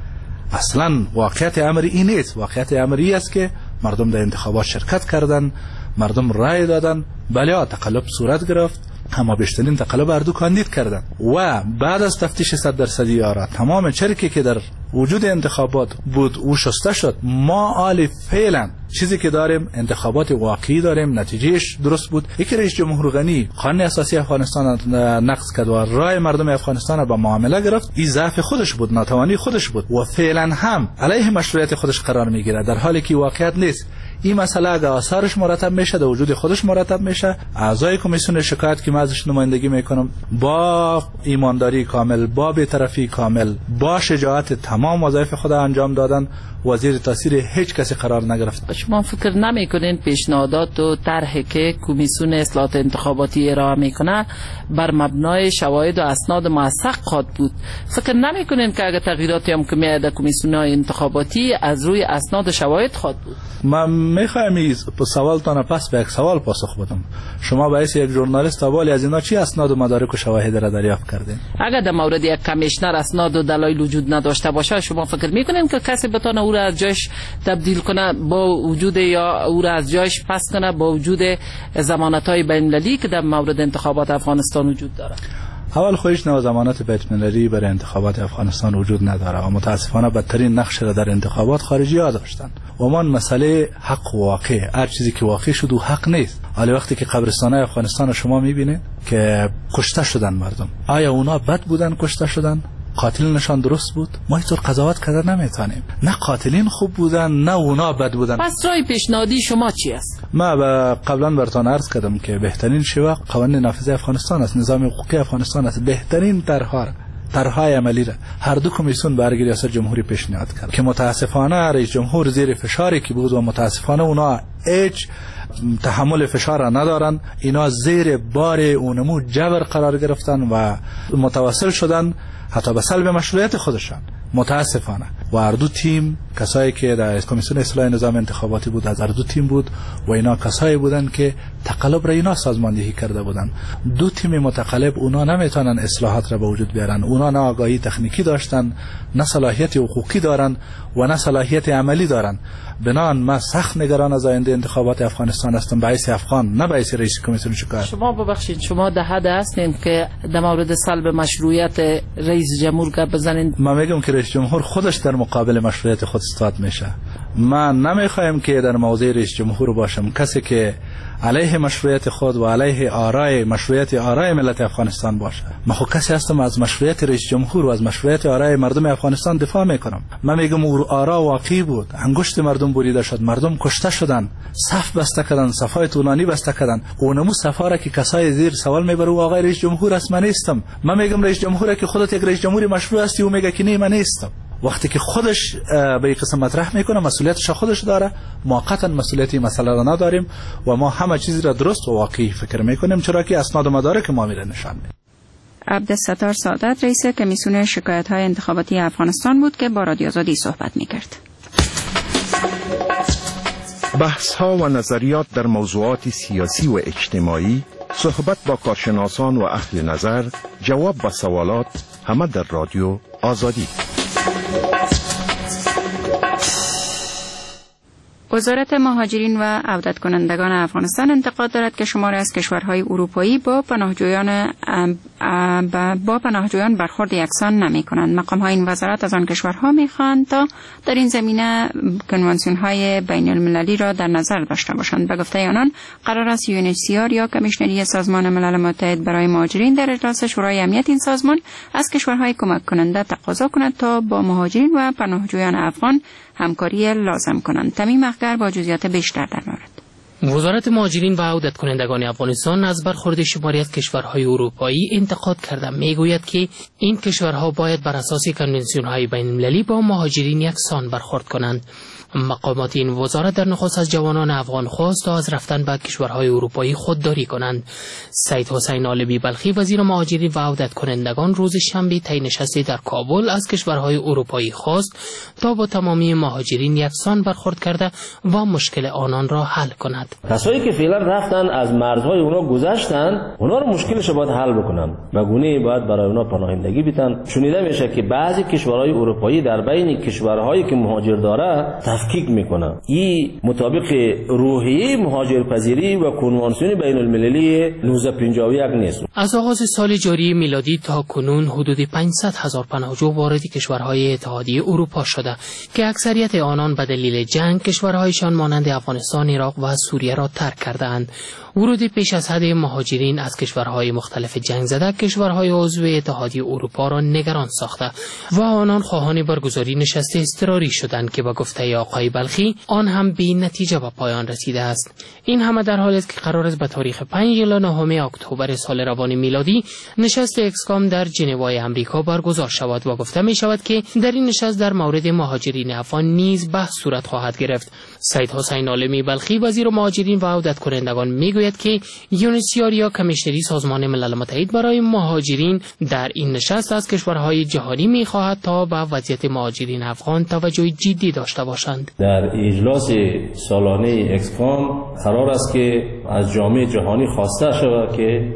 اصلا واقعیت امری این نیست. واقعیت امری است که مردم در انتخابات شرکت کردن، مردم رای دادن، بله تقلب صورت گرفت، اما بیشترین تقلب اردو کاندید کردن و بعد از تفتیش 100% آرا تمام چرکی که در وجود انتخابات بود او شسته شد. ما آل فعلا چیزی که داریم انتخابات واقعی داریم، نتیجهش درست بود. یکی رئیس جمهور غنی قانون اساسی افغانستان نقض کرد و رای مردم افغانستان را به معامله گرفت. این ضعف خودش بود، ناتوانی خودش بود و فعلا هم علیه مشروعیت خودش قرار میگیره، در حالی که واقعیت نیست. این مسئله اگه آثارش مرتب میشه، در وجود خودش مرتب میشه، اعضای کمیسیون شکایت که من ازش نمایندگی میکنم با ایمانداری کامل، با بی‌طرفی کامل، با شجاعت تمام وظایف خود انجام دادن و زیر تاثیر هیچ کسی قرار نگرفت. شما فکر نمیکنین پیشنهادات و طرحی که کمیسیون اصلاحات انتخاباتی ارائه میکنه بر مبنای شواهد و اسناد موثق خواهد بود؟ فکر نمیکنین که اگه تغییراتی هم که میاد کمیسیون انتخاباتی از روی اسناد و شواهد خواهد بود؟ من میخوایم این سوالتان پس به یک سوال پاسخ بدم. شما باعث یک ژورنالیست اول از اینا چی اسناد و مدارک و شواهد را دریافت کردین؟ اگر در مورد یک کمیشنر اسناد و دلایل وجود نداشته باشه، شما فکر میکنین که کسی بتونه او را از جایش تبدیل کنه با وجود یا او را از جایش پس کنه با وجود ضمانت‌های بین‌المللی که در مورد انتخابات افغانستان وجود داره؟ اول خودش نو ضمانت بین‌المللی برای انتخابات افغانستان وجود نداره و متاسفانه بدترین نقش را در انتخابات خارجی ها داشتن. و من مسئله حق و واقع، هر چیزی که واقع شد و حق نیست. حالا وقتی که قبرستان‌های افغانستان شما می‌بینید که کشته شدن مردم، آیا اونا بد بودن کشته شدن؟ قاتلینشان درست بود؟ ما هیچ طور قضاوت کردن نمیتونیم. نه قاتلین خوب بودن نه اونا بد بودن. پس رای پیشنهادی شما چی است؟ ما قبلا براتون عرض کردم که بهترین شیوه قوانین نافذه افغانستان است، نظام حقوقی افغانستان است. بهترین طرح‌های عملی را هر دو کمیسیون برای ریاست جمهوری پیشنهاد کرد که متاسفانه رئیس جمهور زیر فشاری که بود و متاسفانه اونا هیچ تحمل فشار را ندارن، اینا زیر بار اونمو جبر قرار گرفتن و متوسل شدن حتی به سلب مشروعیت خودشان. متاسفانه و هر دو تیم کسایی که در کمیسیون اصلاح نظام انتخاباتی بود از هر دو تیم بود و اینا کسایی بودن که تقلب را اینا سازماندهی کرده بودن. دو تیم متقلب اونا نمیتونن اصلاحات را به وجود بیارن. اونا نه آگاهی تکنیکی داشتن، نه صلاحیت حقوقی دارن و نه صلاحیت عملی دارن. بنان ما سخت نگران از آینده انتخابات افغانستان هستم، باعث افغان نه باعث رئیس کمیسیون شکایت. شما ببخشید شما ده حد هستین که در مورد سلب مشروعیت رئیس جمهور گپ بزنین؟ ما میگم که رئیس جمهور خودش در مقابل مشروعیت خود استاد میشه. ما نمیخوایم که در موضع رئیس جمهور باشم. کسی که علیه مشروعیت خود و علیه مشروعیت آرای ملت افغانستان باشه. من خود کسی هستم از مشروعیت رئیس جمهور و از مشروعیت آرای مردم افغانستان دفاع میکنم. من میگم آرا واقعی بود، انگشت مردم بریده شد، مردم کشته شدن، صف بسته کردن، صفای طولانی بسته کردن. اونمو صفا را که کسای زیر سوال میبره و آقای رئیس جمهور است، من نیستم. من میگم رئیس جمهور که خودت یک رئیس جمهور مشروع هستی، او میگه که نه من نیستم. وقتی که خودش به این قسم مطرح میکنه مسئولیتش خودش داره، موقتا مسئولیت این مسئله را نداریم و ما همه چیزی را درست و واقعی فکر میکنیم، چرا که اسناد و مدارک ما میره نشان میده. عبدالستار سعادت رئیس کمیسیون شکایت‌های انتخاباتی افغانستان بود که با رادیو آزادی صحبت میکرد. بحث‌ها و نظریات در موضوعات سیاسی و اجتماعی، صحبت با کارشناسان و اهل نظر، جواب به سوالات، همه در رادیو آزادی. وزارت مهاجرین و عودت کنندگان افغانستان انتقاد دارد که شماری از کشورهای اروپایی با پناهجویان برخورد یکسان نمی‌کنند. مقام‌های این وزارت از آن کشورها می‌خواهند تا در این زمینه کنوانسیون‌های بین‌المللی را در نظر داشته باشند. به گفته آنان قرار است UNHCR یا کمیشنری سازمان ملل متحد برای مهاجرین در اجلاس شورای امنیت این سازمان از کشورهای کمک کننده تقاضا کند تا با مهاجرین و پناهجویان افغان همکاری لازم کنند. تمیم اخگر با جزئیات بیشتر در مورد. وزارت مهاجرین و عودت کنندگان افغانستان از برخورد شماری از کشورهای اروپایی انتقاد کرده. میگوید که این کشورها باید بر اساس کنوانسیون‌های بین‌المللی با مهاجرین یکسان برخورد کنند. مقامات این وزارت در نخست از جوانان افغان خواست تا از رفتن به کشورهای اروپایی خودداری کنند. سید حسین عالمی بلخی وزیر مهاجرین و عودت کنندگان روز شنبه طی نشستی در کابل از کشورهای اروپایی خواست تا با تمامی مهاجرین یکسان برخورد کرده و مشکل آنان را حل کند. کسایی که فعلا رفتن از مرزهای اونا گذشتن، اونا رو مشکلش باید حل بکنن. به گونه‌ای باید برای اونا پناهندگی بدن. شنیده میشه که بعضی کشورهای اروپایی در بین کشورهایی که مهاجر داره تفکیک میکنه. این مطابق روحیه مهاجرپذیری و کنوانسیون بین المللی 1951 نیست. از آغاز سال جاری میلادی تا کنون حدود 500,000 پناهجو وارد کشورهای اتحادیه اروپا شده که اکثریت آنان به دلیل جنگ کشورهایشان مانند افغانستان، عراق و سوریه را ترک کردند. ورود پیش از حد مهاجرین از کشورهای مختلف جنگ زده کشورهای عضو اتحادیه اروپا را نگران ساخته و آنان خواهان برگزاری نشست اضطراری شدند که با گفته آقای بلخی آن هم بی نتیجه به پایان رسیده است. این همه در حالی است که قرار است به تاریخ 5 الی 9 اکتبر سال روان میلادی نشست اکسکام در ژنوای آمریکا برگزار شود و گفته می شود که در این نشست در مورد مهاجرین افغان نیز بحث صورت خواهد گرفت. سید حسین عالمی بلخی وزیر مهاجرین و عودت کنندگان میگوید که UNHCR یا کمیشنری سازمان ملل متحد برای مهاجرین در این نشست از کشورهای جهانی میخواهد تا به وضعیت مهاجرین افغان توجه جدی داشته باشند. در اجلاس سالانه اکسکام قرار است که از جامعه جهانی خواسته شود که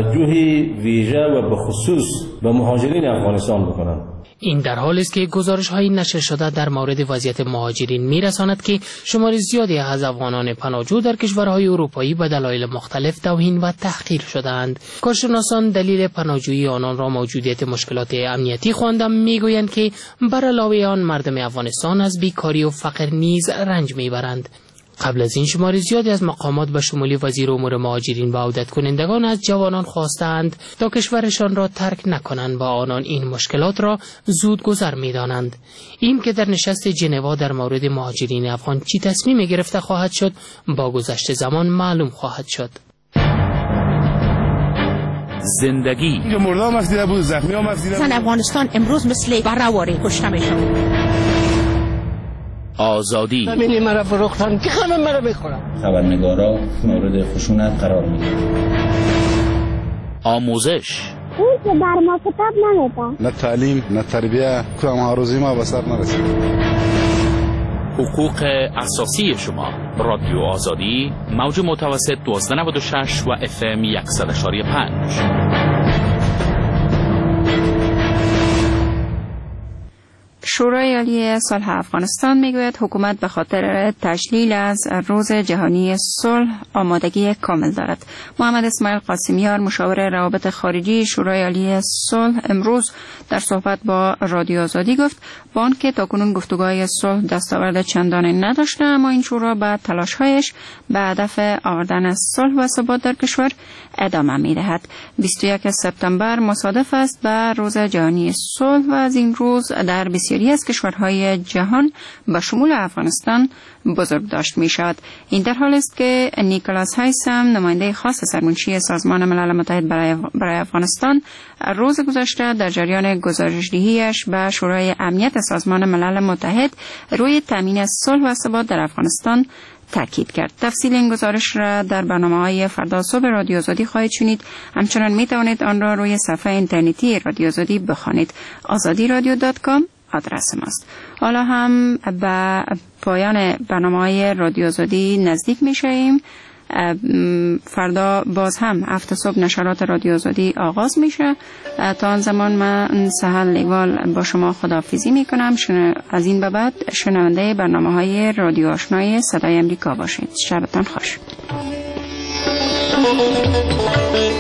توجهی ویژه و به خصوص به مهاجرین افغانستان بکنند. این در حالی است که گزارش‌های نشر شده در مورد وضعیت مهاجرین می‌رساند که شمار زیادی از افغانان پناهجو در کشورهای اروپایی به دلایل مختلف توهین و تحقیر شدند. کارشناسان دلیل پناهجویی آنان را موجودیت مشکلات امنیتی خوانده می‌گویند که بر علاوه آن مردم افغانستان از بیکاری و فقر نیز رنج می‌برند. قبل از این شمار زیادی از مقامات به شمول وزیر امور مهاجرین و عودت کنندگان از جوانان خواستند تا کشورشان را ترک نکنند و آنان این مشکلات را زود گذر می‌دانند. این که در نشست ژنوا در مورد مهاجرین افغان چی تصمیم گرفته خواهد شد با گذشت زمان معلوم خواهد شد. زندگی مردم مفدیده بود، زخمی ها مفدیده بود. افغانستان امروز مثل برهواری کشته میشد. آزادی همینی مرا فروختن که همه مرا میخورن. خبرنگارا مورد خشونت قرار میگیرن. آموزش اون که در ما کتاب نمیده. نه تعلیم نه تربیه که هماروزی ما به سر نرسید. حقوق اساسی شما. رادیو آزادی موج متوسط 1296 و FM 100.5. شورای عالی صلح افغانستان میگوید حکومت به خاطر تجلیل از روز جهانی صلح آمادگی کامل دارد. محمد اسماعیل قاسمیار مشاور روابط خارجی شورای عالی صلح امروز در صحبت با رادیو آزادی گفت با آنکه تاکنون گفتگوهای صلح دستاورد چندانی نداشته، اما این شورا به تلاش‌هایش به هدف آوردن صلح و ثبات در کشور ادامه می‌دهد. 21 سپتامبر مصادف است به روز جهانی صلح و از این روز در بسیاری از کشورهای جهان به شمول افغانستان بزرگ داشت می شود. این در حال است که نیکلاس هایسم نماینده خاص سرمنشی سازمان ملل متحد برای افغانستان روز گذشته در جریان گزارش‌دهی‌اش به شورای امنیت سازمان ملل متحد روی تامین صلح و ثبات در افغانستان تاکید کرد. تفصیل این گزارش را در برنامه‌های فردا صبح رادیو آزادی خواهید شنید. همچنان می توانید آن را روی صفحه اینترنتی رادیو آزادی بخوانید. azadiradio.com آدرس ماست. حالا هم به پایان برنامه‌های رادیو آزادی نزدیک می‌شویم. فردا باز هم 7 صبح نشرات رادیو آزادی آغاز میشه. تا آن زمان من سهل لیوال با شما خداحافظی میکنم. از این به بعد شنونده برنامه‌های رادیو آشنای صدای امریکا باشید. شبتان خوش.